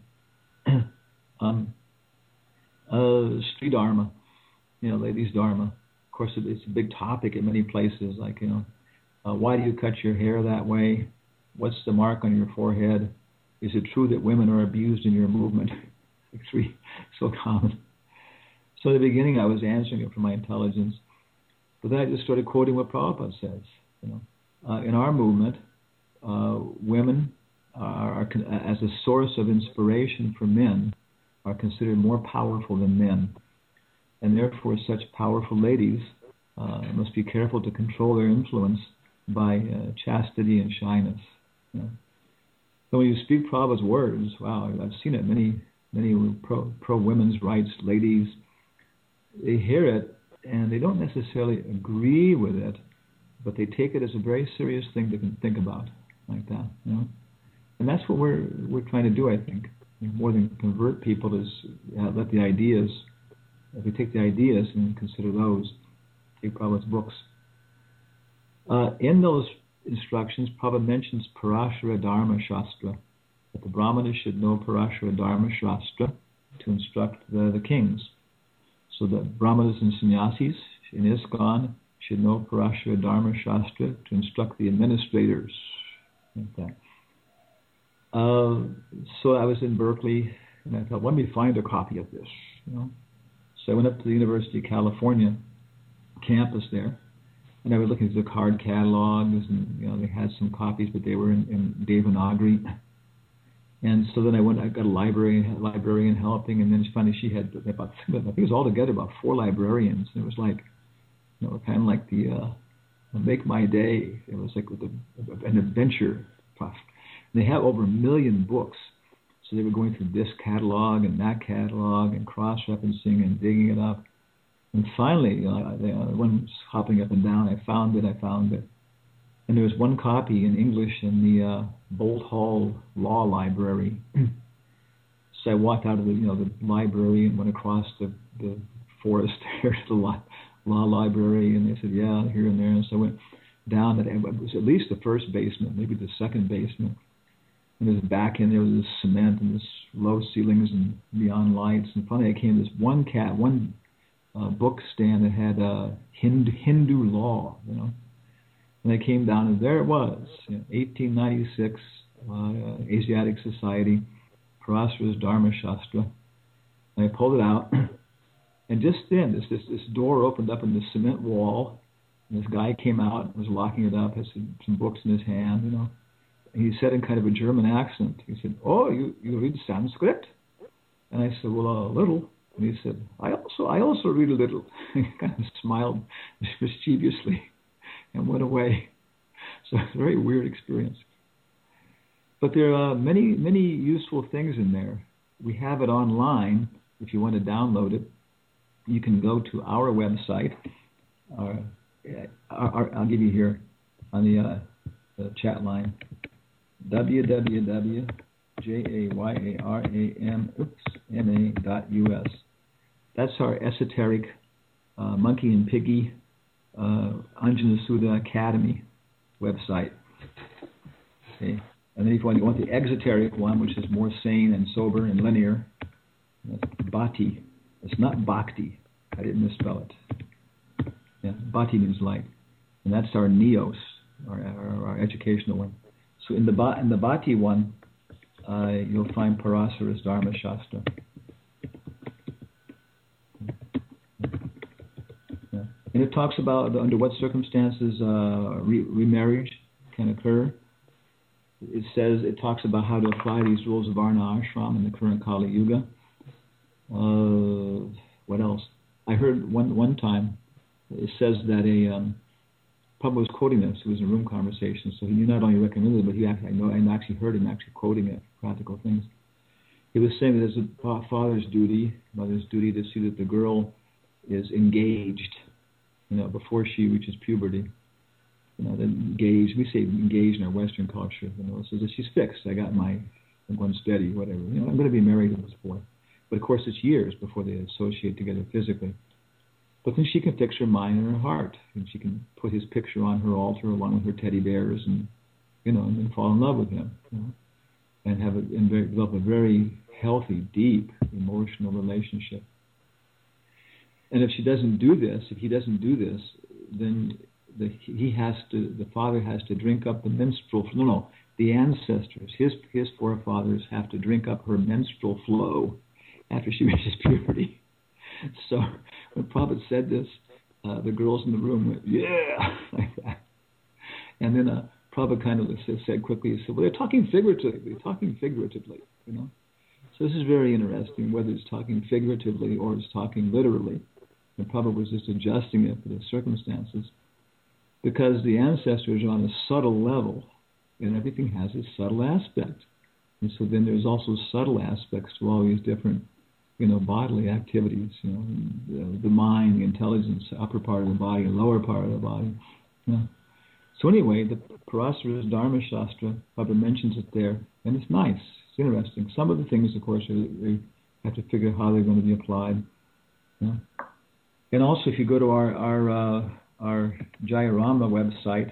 Street Dharma, ladies' Dharma. Of course, it's a big topic in many places, like, why do you cut your hair that way? What's the mark on your forehead? Is it true that women are abused in your movement? It's so common. So in the beginning, I was answering it from my intelligence, but then I just started quoting what Prabhupada says. In our movement, women are, as a source of inspiration for men, are considered more powerful than men. And therefore, such powerful ladies must be careful to control their influence by chastity and shyness. So when you speak Prabhupada's words, wow, I've seen it, many pro-women's rights ladies, they hear it and they don't necessarily agree with it, but they take it as a very serious thing to think about, like that. And that's what we're trying to do, I think. more than convert people is let the ideas, if we take the ideas and consider those, take Prabhupada's books. In those instructions, Prabhupada mentions Parashara Dharma Shastra, that the Brahmanas should know Parashara Dharma Shastra to instruct the kings. So the Brahmanas and sannyasis in ISKCON should know Parashara Dharma Shastra to instruct the administrators. Like that. So I was in Berkeley, and I thought, let me find a copy of this. So I went up to the University of California campus there, and I was looking at the card catalogs, and they had some copies, but they were in Devanagari. And so then I got a librarian helping, and then finally she had about, I think it was altogether about 4 librarians, and it was like, kind of like the Make My Day. It was like an adventure. And they have over 1 million books, so they were going through this catalog and that catalog and cross-referencing and digging it up. And finally, one was hopping up and down. I found it. And there was one copy in English in the Bolt Hall Law Library. So I walked out of the library and went across the forest there to the law library, and they said, yeah, here and there. And so I went down. It was at least the first basement, maybe the second basement. And there's back in there was this cement and this low ceilings and neon lights. And finally, I came to this one book stand that had Hindu law, And I came down, and there it was, 1896, Asiatic Society, Parashara's Dharma Shastra. And I pulled it out, and just then, this door opened up in the cement wall, and this guy came out and was locking it up, had some books in his hand, And he said in kind of a German accent, he said, "Oh, you read Sanskrit?" And I said, "Well, a little." And he said, I also read a little." He kind of smiled mischievously and went away. So it's a very weird experience. But there are many, many useful things in there. We have it online. If you want to download it, you can go to our website. I'll give you here on the chat line, www.jayarama.us. That's our esoteric Monkey and Piggy Anjana Sudha Academy website. Okay. And then if you want the exoteric one, which is more sane and sober and linear, that's Bhati. It's not Bhakti. I didn't misspell it. Yeah, Bhati means light. And that's our Neos, our educational one. So in the Bhati one, you'll find Parashara's Dharma Shastra. Yeah. And it talks about under what circumstances remarriage can occur. It talks about how to apply these rules of Varna Ashram in the current Kali Yuga. What else? I heard one time, it says that Prabhupada was quoting this. It was a room conversation, so he not only recommended it, but I actually heard him actually quoting it, practical things. He was saying that it's a father's duty, mother's duty to see that the girl is engaged, before she reaches puberty. Engaged. We say engaged in our Western culture. So that she's fixed. I'm going steady, whatever. I'm going to be married to this boy. But of course, it's years before they associate together physically. But then she can fix her mind and her heart, and she can put his picture on her altar along with her teddy bears, and then fall in love with him, and develop a very healthy, deep, emotional relationship. And if he doesn't do this, then the father has to drink up the menstrual. The ancestors, his forefathers, have to drink up her menstrual flow after she reaches puberty. So when Prabhupada said this, the girls in the room went, yeah, like that. And then Prabhupada kind of said quickly, he said, well, they're talking figuratively. So this is very interesting, whether it's talking figuratively or it's talking literally. And Prabhupada was just adjusting it for the circumstances. Because the ancestors are on a subtle level, and everything has a subtle aspect. And so then there's also subtle aspects to all these different bodily activities, the mind, the intelligence, the upper part of the body, the lower part of the body. So anyway, the Parashara's Dharma Shastra, Prabhupada mentions it there, And it's nice. It's interesting. Some of the things, of course, they have to figure out how they're going to be applied. Yeah. And also, if you go to our Jayarama website,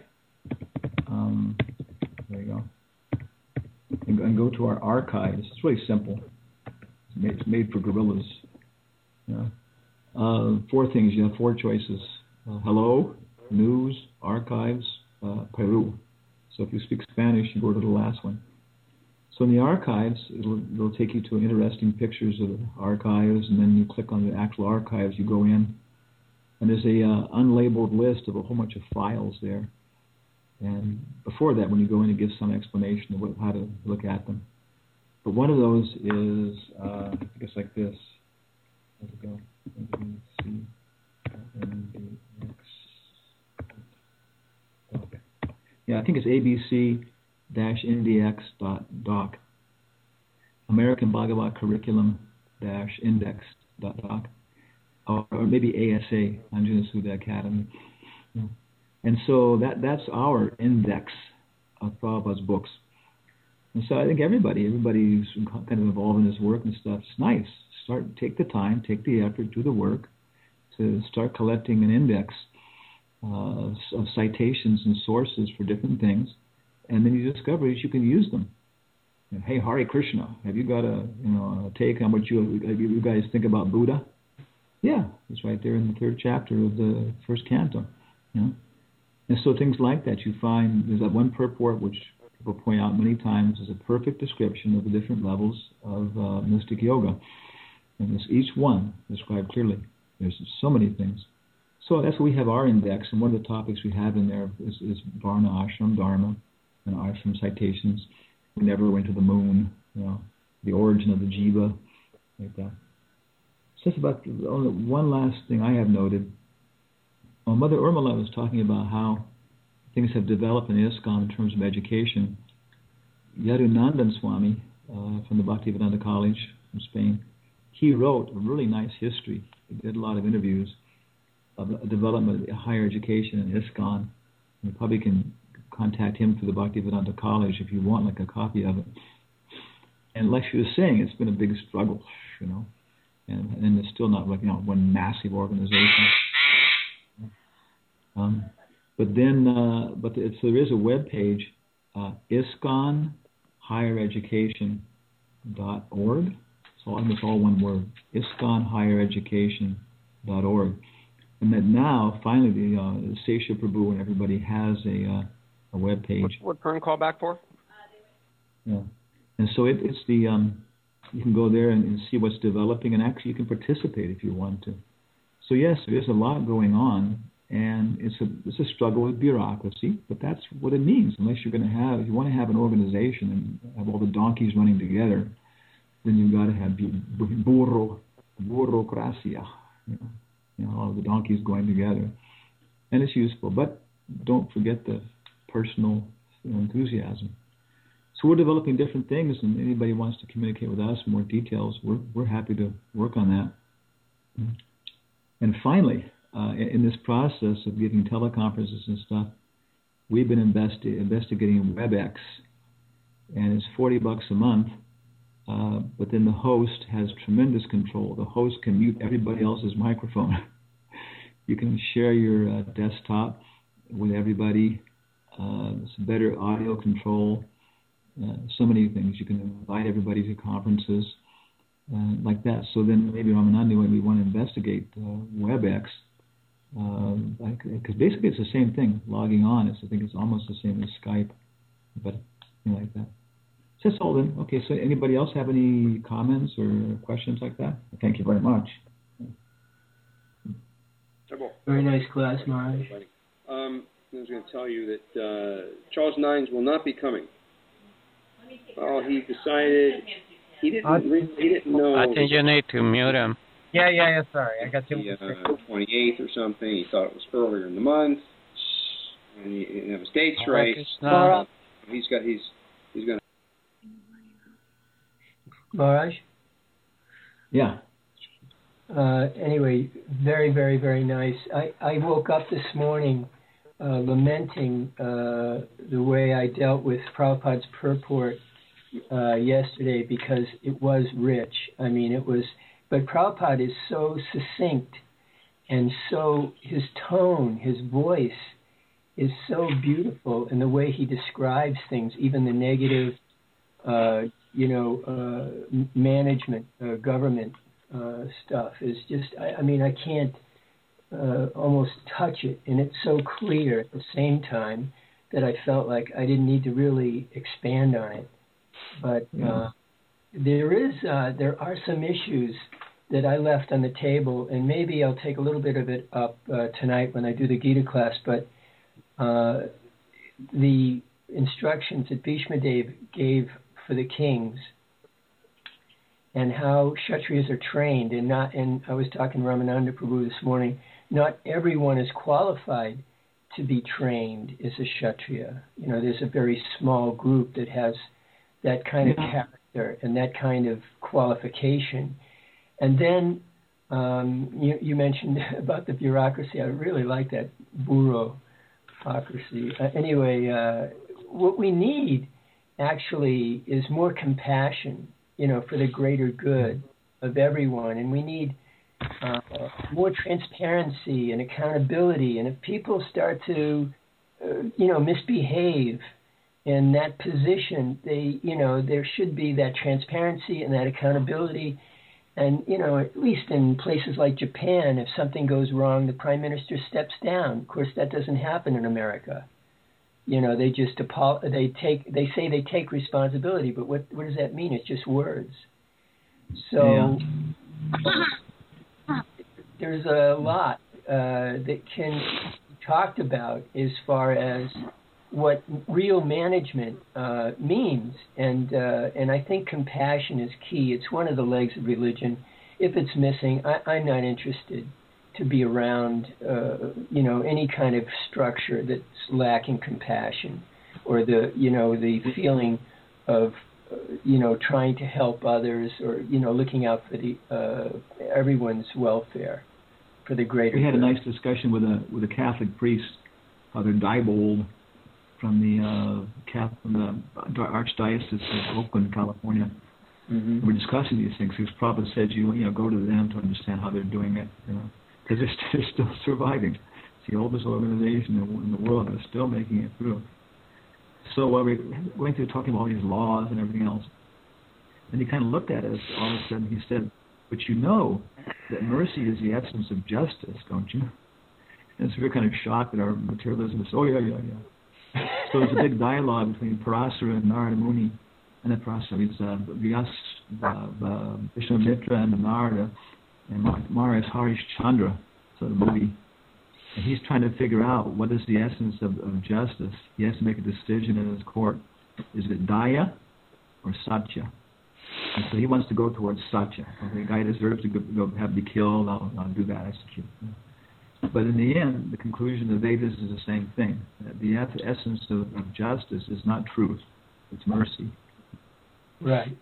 there you go, and go to our archives. It's really simple. It's made for gorillas. Yeah. 4 things. You have 4 choices. Hello, news, archives, Peru. So if you speak Spanish, you go to the last one. So in the archives, it'll take you to interesting pictures of the archives, and then you click on the actual archives, you go in, and there's a unlabeled list of a whole bunch of files there. And before that, when you go in, it gives some explanation of how to look at them. But one of those is, I think it's like this. Where'd it go? Yeah, I think it's abc-index.doc. American Bhagavat Curriculum-index.doc. Or maybe ASA, Anjana Sudha Academy. Yeah. And so that's our index of Prabhupada's books. And so I think everybody who's kind of involved in this work and stuff, it's nice. Take the time, take the effort, do the work to start collecting an index of citations and sources for different things, and then you discover that you can use them. Hey, Hare Krishna, have you got a take on what you guys think about Buddha? Yeah, it's right there in the 3rd chapter of the 1st canto. And so things like that you find. There's that one purport which people point out many times is a perfect description of the different levels of mystic yoga. And each one described clearly. There's so many things. So that's why we have our index, and one of the topics we have in there is Varna, Ashram, Dharma, and Ashram citations. We never went to the moon, the origin of the jiva, like that. So that's about one last thing I have noted. Mother Urmila was talking about how things have developed in ISKCON in terms of education. Yadunandan Swami from the Bhaktivedanta College from Spain, he wrote a really nice history. He did a lot of interviews of the development of higher education in ISKCON. You probably can contact him through the Bhaktivedanta College if you want like a copy of it. And like she was saying, it's been a big struggle, and it's still not like one massive organization. But there is a web page, ISKCONhighereducation.org. It's all one word, ISKCONhighereducation.org. And that now, finally, the Sesha Prabhu and everybody has a web page. What Pern call back for? Yeah. And so it's the, you can go there and see what's developing, and actually you can participate if you want to. So yes, there's a lot going on, and it's a struggle with bureaucracy, but that's what it means. Unless if you want to have an organization and have all the donkeys running together, then you've got to have bureaucracia, all the donkeys going together, and it's useful. But don't forget the personal enthusiasm. So we're developing different things, and anybody wants to communicate with us more details, we're happy to work on that. And finally, in this process of giving teleconferences and stuff, we've been investigating WebEx, and it's $40 a month. But then the host has tremendous control. The host can mute everybody else's microphone. You can share your desktop with everybody. It's better audio control. So many things. You can invite everybody to conferences like that. So then maybe Ramanandi, when we want to investigate WebEx, because basically it's the same thing. Logging on, I think it's almost the same as Skype, but like that. So that's all then. Okay, so anybody else have any comments or questions like that? Thank you very much. Very nice class, Maharaj. I was going to tell you that Charles Nines will not be coming. Oh, he decided he didn't know. I think you need to mute him. Yeah. Sorry, I got too much. 28th or something. He thought it was earlier in the month, and he didn't have his dates right. He's going to. Maharaj? Yeah. Anyway, very, very, very nice. I woke up this morning lamenting the way I dealt with Prabhupada's purport yesterday because it was rich. I mean, it was, but Prabhupada is so succinct, and so his tone, his voice is so beautiful in the way he describes things, even the negative, management, government stuff is just, I mean, I can't almost touch it, and it's so clear at the same time that I felt like I didn't need to really expand on it. But there are some issues that I left on the table, and maybe I'll take a little bit of it up tonight when I do the Gita class, but the instructions that Bhishma Dev gave for the kings and how Kshatriyas are trained, and I was talking to Ramananda Prabhu this morning, not everyone is qualified to be trained as a Kshatriya. You know, there's a very small group that has that kind of character and that kind of qualification. And then you mentioned about the bureaucracy. I really like that bureaucracy. Anyway, what we need actually is more compassion, for the greater good of everyone. And we need more transparency and accountability. And if people start to, misbehave in that position, there should be that transparency and that accountability. And, at least in places like Japan, if something goes wrong, the prime minister steps down. Of course, that doesn't happen in America. They just they say they take responsibility, but what does that mean? It's just words. So there's a lot that can be talked about as far as what real management means, and I think compassion is key. It's one of the legs of religion. If it's missing, I'm not interested to be around, any kind of structure that's lacking compassion, or the feeling of, trying to help others, or looking out for the everyone's welfare, for the greater. We had good. a nice discussion with a Catholic priest, Father Diebold, from the Archdiocese of Oakland, California. Mm-hmm. We're discussing these things because Prabhupada said go to them to understand how they're doing it, because they're still surviving. It's the oldest organization in the world that's still making it through. So while we're going through talking about all these laws and everything else, and he kind of looked at us all of a sudden. He said, "But you know that mercy is the essence of justice, don't you?" And so we're kind of shocked at our materialism. Oh yeah. So there's a big dialogue between Parasara and Narada Muni, and the Parasara is Vyas, Vishwamitra, and Narada, and Mara is Harish Chandra, so the movie. And he's trying to figure out what is the essence of justice. He has to make a decision in his court. Is it Daya or Satya? And so he wants to go towards Satya. Okay, the guy deserves to be killed. I'll do that, execute. But in the end, the conclusion of Vedas is the same thing. That the essence of justice is not truth. It's mercy. Right.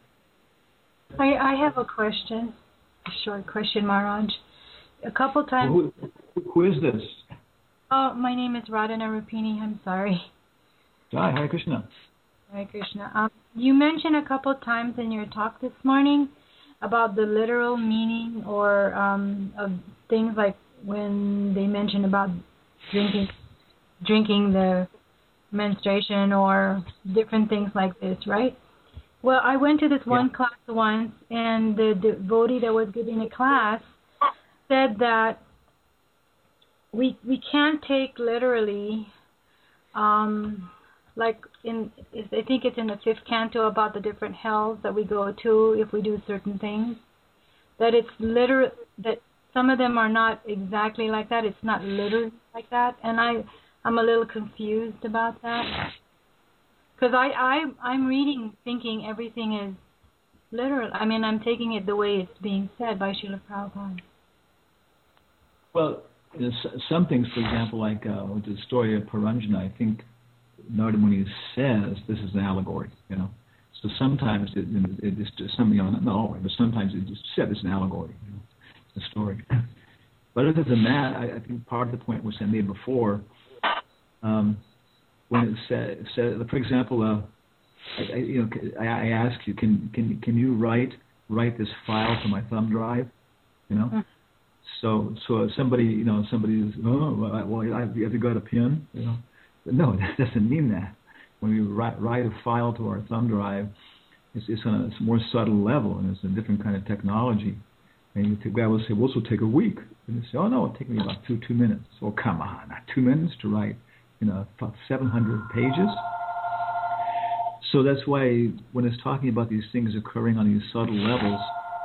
I have a question, a short question, Maharaj. A couple times. Who is this? Oh, my name is Radhana Rupini. I'm sorry. Hi, Hare Krishna. Hare Krishna. You mentioned a couple times in your talk this morning about the literal meaning or of things like when they mention about drinking the menstruation or different things like this, right? Well, I went to this one class once, and the devotee that was giving the class said that we can't take literally, like I think it's in the 5th canto about the different hells that we go to if we do certain things, that it's literal, that some of them are not exactly like that. It's not literally like that, and I'm a little confused about that. Because I'm reading thinking everything is literal. I mean, I'm taking it the way it's being said by Srila Prabhupada. Well, some things, for example, like with the story of Paranjana, I think Narada Muni says this is an allegory, So sometimes it just something, not always, but sometimes it just said it's an allegory, it's a story. But other than that, I think part of the point was I made before, when it said, for example, I asked you, can you write this file to my thumb drive? You know. Mm. So if somebody's, you have to got a pen, you know. But no, that doesn't mean that. When we write a file to our thumb drive, it's on a more subtle level, and it's a different kind of technology. And the guy will say, well, this will take a week. And you say, oh no, it'll take me about two minutes. Oh, come on, not 2 minutes to write, about 700 pages. So that's why when it's talking about these things occurring on these subtle levels,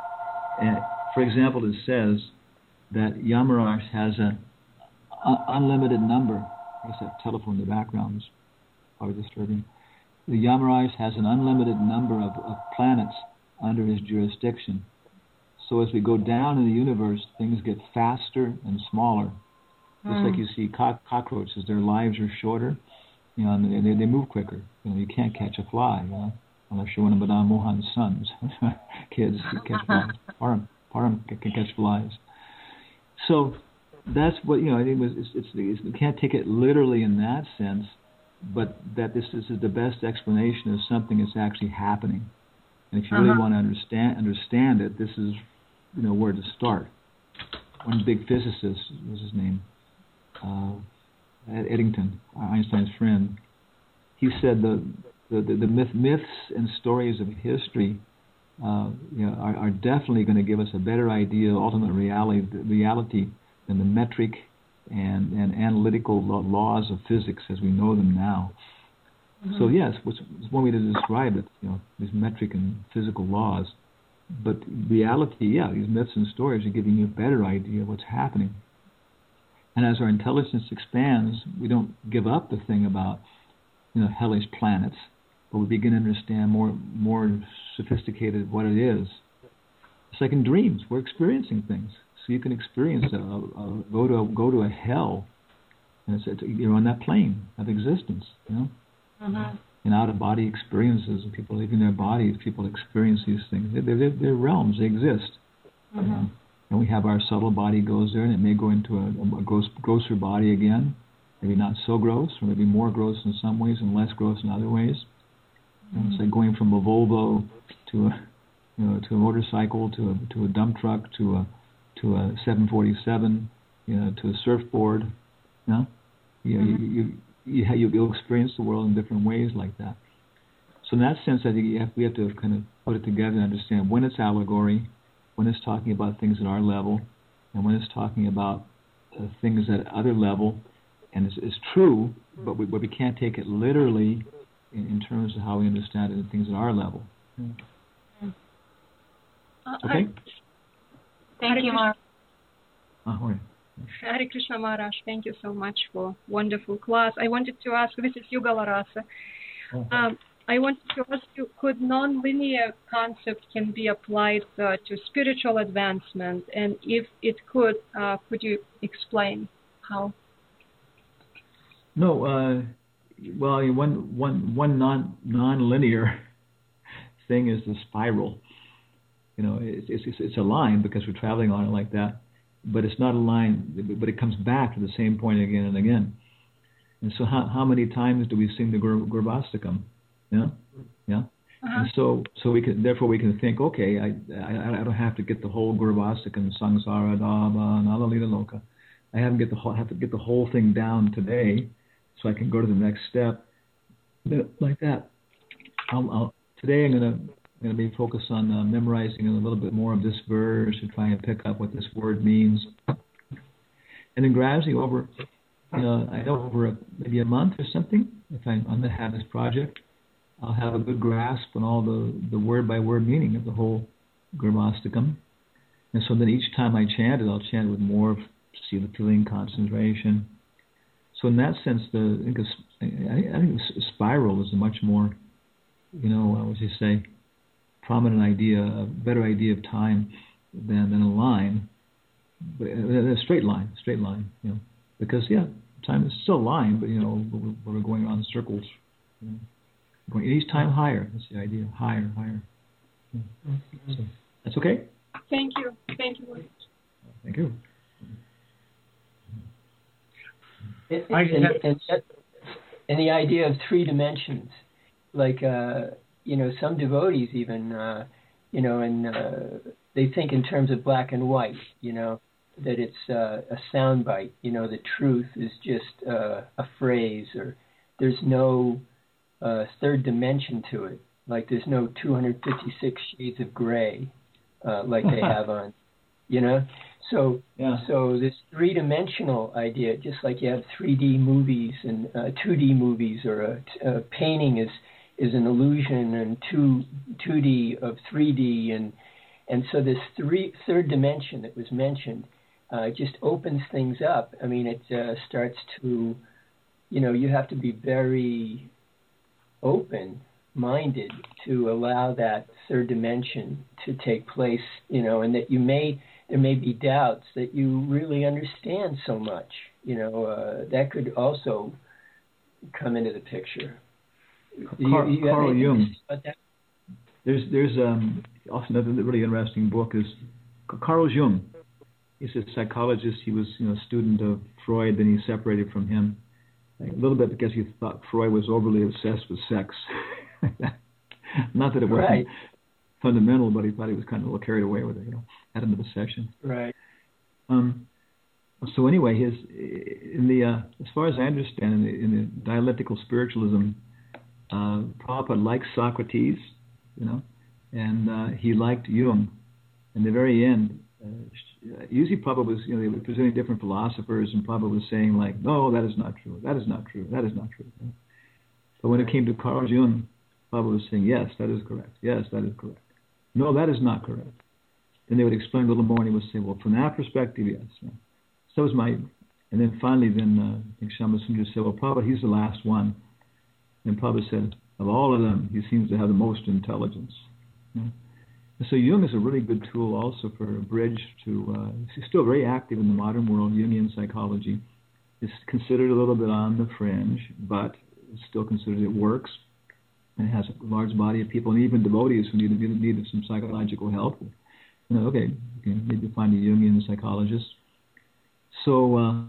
for example, it says that Yamaraj has an unlimited number. I guess that telephone in the background is probably disturbing. The Yamaraj has an unlimited number of planets under his jurisdiction. So as we go down in the universe, things get faster and smaller. Just like you see cockroaches, their lives are shorter, and they move quicker. You can't catch a fly, unless you're one of Madame Mohan's sons. Kids who catch flies. Param can catch flies. So that's what, I think you can't take it literally in that sense, but that this is the best explanation of something that's actually happening. And if you really want to understand it, this is, where to start. One big physicist, what was his name? Eddington, Einstein's friend. He said the myths and stories of history, are definitely going to give us a better idea, ultimate reality than the metric and analytical laws of physics as we know them now. So yes, it's one way to describe it, these metric and physical laws. But reality, these myths and stories are giving you a better idea of what's happening. And as our intelligence expands, we don't give up the thing about, hellish planets, but we begin to understand more sophisticated what it is. It's like in dreams, we're experiencing things. So you can experience go to a hell, and you're on that plane of existence, And out-of-body experiences of people leaving their bodies, people experience these things. They're realms, they exist. And we have our subtle body goes there, and it may go into a grosser body again, maybe not so gross, or maybe more gross in some ways and less gross in other ways. It's like going from a Volvo to a motorcycle, to a dump truck, to a 747, to a surfboard. You'll experience the world in different ways like that. So in that sense, I think we have to kind of put it together and understand when it's allegory, when it's talking about things at our level, and when it's talking about things at other level. And it's true, but we can't take it literally in terms of how we understand it and things at our level. Okay? Thank you, Mark. Hare Krishna Maharaj, thank you so much for wonderful class. I wanted to ask, this is Yugala Rasa. I wanted to ask you, could non-linear concept can be applied to spiritual advancement? And if it could you explain how? No, well, one non-linear thing is the spiral. It's a line because we're traveling on it like that. But it's not a line, but it comes back to the same point again and again. And so how many times do we sing the Garbhastakam? Yeah. And so we can think, okay, I don't have to get the whole Garbhastakam, Sangsara Dava, Nalalita Loka. I have to get the whole thing down today, so I can go to the next step. Like that. Today I'm going to be focused on memorizing a little bit more of this verse to try and pick up what this word means. And then gradually over maybe a month or something, if I'm going to have this project, I'll have a good grasp on all the word-by-word meaning of the whole Garbhastakam. And so then each time I chant it, I'll chant it with more feeling, concentration. So in that sense, I think spiral is a much more, what would you say, prominent idea, a better idea of time than a line, but a straight line, because time is still a line, but we're going on circles, going each time higher. That's the idea, higher. So that's okay. Thank you. Thank you. And the idea of 3 dimensions, like some devotees even and they think in terms of black and white, that it's a soundbite. The truth is just a phrase, or there's no third dimension to it. Like there's no 256 shades of gray, like they have on, So this three-dimensional idea, just like you have 3D movies and 2D movies, or a painting is an illusion, and 2D of 3D, and so this third dimension that was mentioned just opens things up. I mean, it starts to, you have to be very open-minded to allow that third dimension to take place, and that there may be doubts that you really understand so much, that could also come into the picture. Carl Jung. There's also another really interesting book is Carl Jung. He's a psychologist. He was a student of Freud. Then he separated from him a little bit because he thought Freud was overly obsessed with sex. Not that it wasn't fundamental, but he thought he was kind of a little carried away with it. Had an obsession. Right. So anyway, as far as I understand, in the dialectical spiritualism, Prabhupada liked Socrates, and he liked Jung. In the very end, usually Prabhupada was, they were presenting different philosophers, and Prabhupada was saying like, no, that is not true, that is not true, that is not true. But when it came to Carl Jung, Prabhupada was saying, yes, that is correct, yes, that is correct. No, that is not correct. Then they would explain a little more, and he would say, well, from that perspective, yes. So was my, and then finally, I think Shama Sundar said, well, Prabhupada, he's the last one. And Prabhupada said, of all of them, he seems to have the most intelligence. And so Jung is a really good tool also for a bridge to, he's still very active in the modern world. Jungian psychology is considered a little bit on the fringe, but still considered it works. And it has a large body of people, and even devotees who needed some psychological help. Okay, you can maybe find a Jungian psychologist. So,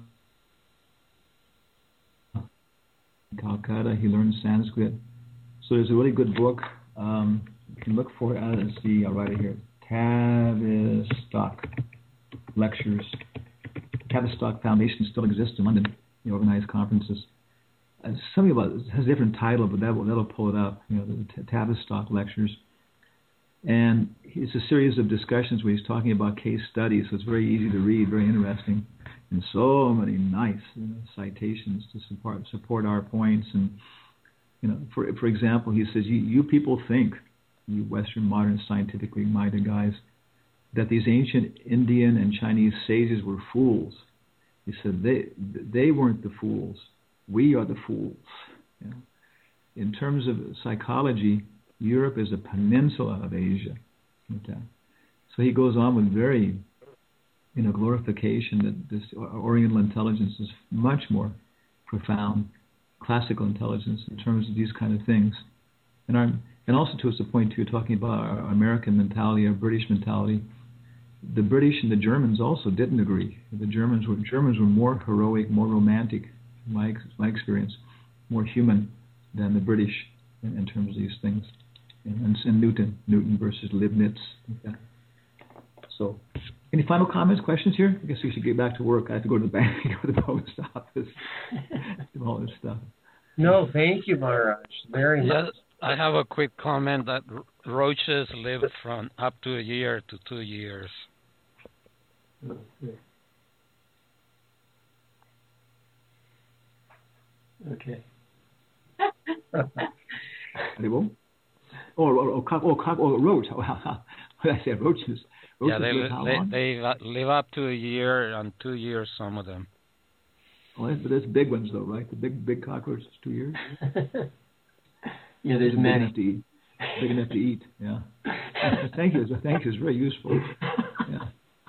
Calcutta, he learned Sanskrit. So there's a really good book you can look for it. Let's see, I'll write it here. Tavistock Lectures. Tavistock Foundation still exists in London. They organize conferences. Something about it has a different title, but that'll pull it up. The Tavistock Lectures. And it's a series of discussions where he's talking about case studies, so it's very easy to read, very interesting, and so many nice citations to support our points. And for example, he says, you people think, you Western modern scientifically minded guys, that these ancient Indian and Chinese sages were fools. He said they weren't the fools. We are the fools. In terms of psychology, Europe is a peninsula of Asia. So he goes on with very, glorification that this Oriental intelligence is much more profound, classical intelligence in terms of these kind of things. And also to the point too, talking about our American mentality, our British mentality, the British and the Germans also didn't agree. The Germans were more heroic, more romantic, in my experience, more human than the British in terms of these things. And Newton versus Leibniz. Like that. So, any final comments, questions here? I guess we should get back to work. I have to go to the bank, go to the post office, do all this stuff. No, thank you, Maharaj. Very much. Yes, I have a quick comment that roaches live from up to a year to 2 years. Okay. They won't? Roach. What did I say? Roaches. Yeah, they live up to a year and 2 years, some of them. Oh, but there's big ones though, right? The big cockroaches, 2 years. Yeah, there's many. Big enough to eat. Yeah. Thank you. It's very useful. Yeah.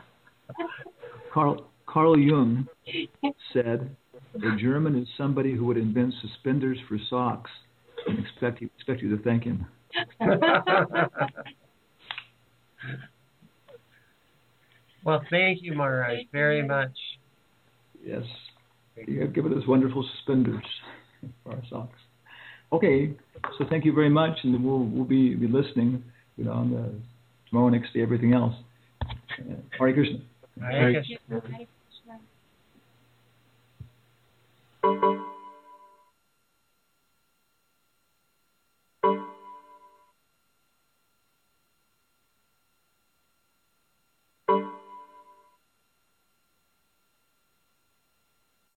Carl Jung said, "A German is somebody who would invent suspenders for socks and expect you to thank him." Well, thank you, Maharaj, very much. Yes. You have given us wonderful suspenders for our socks. Okay, so thank you very much, and we'll be listening, you know, on the tomorrow, next day, everything else. Hare Krishna. Hare Krishna. Hare Krishna.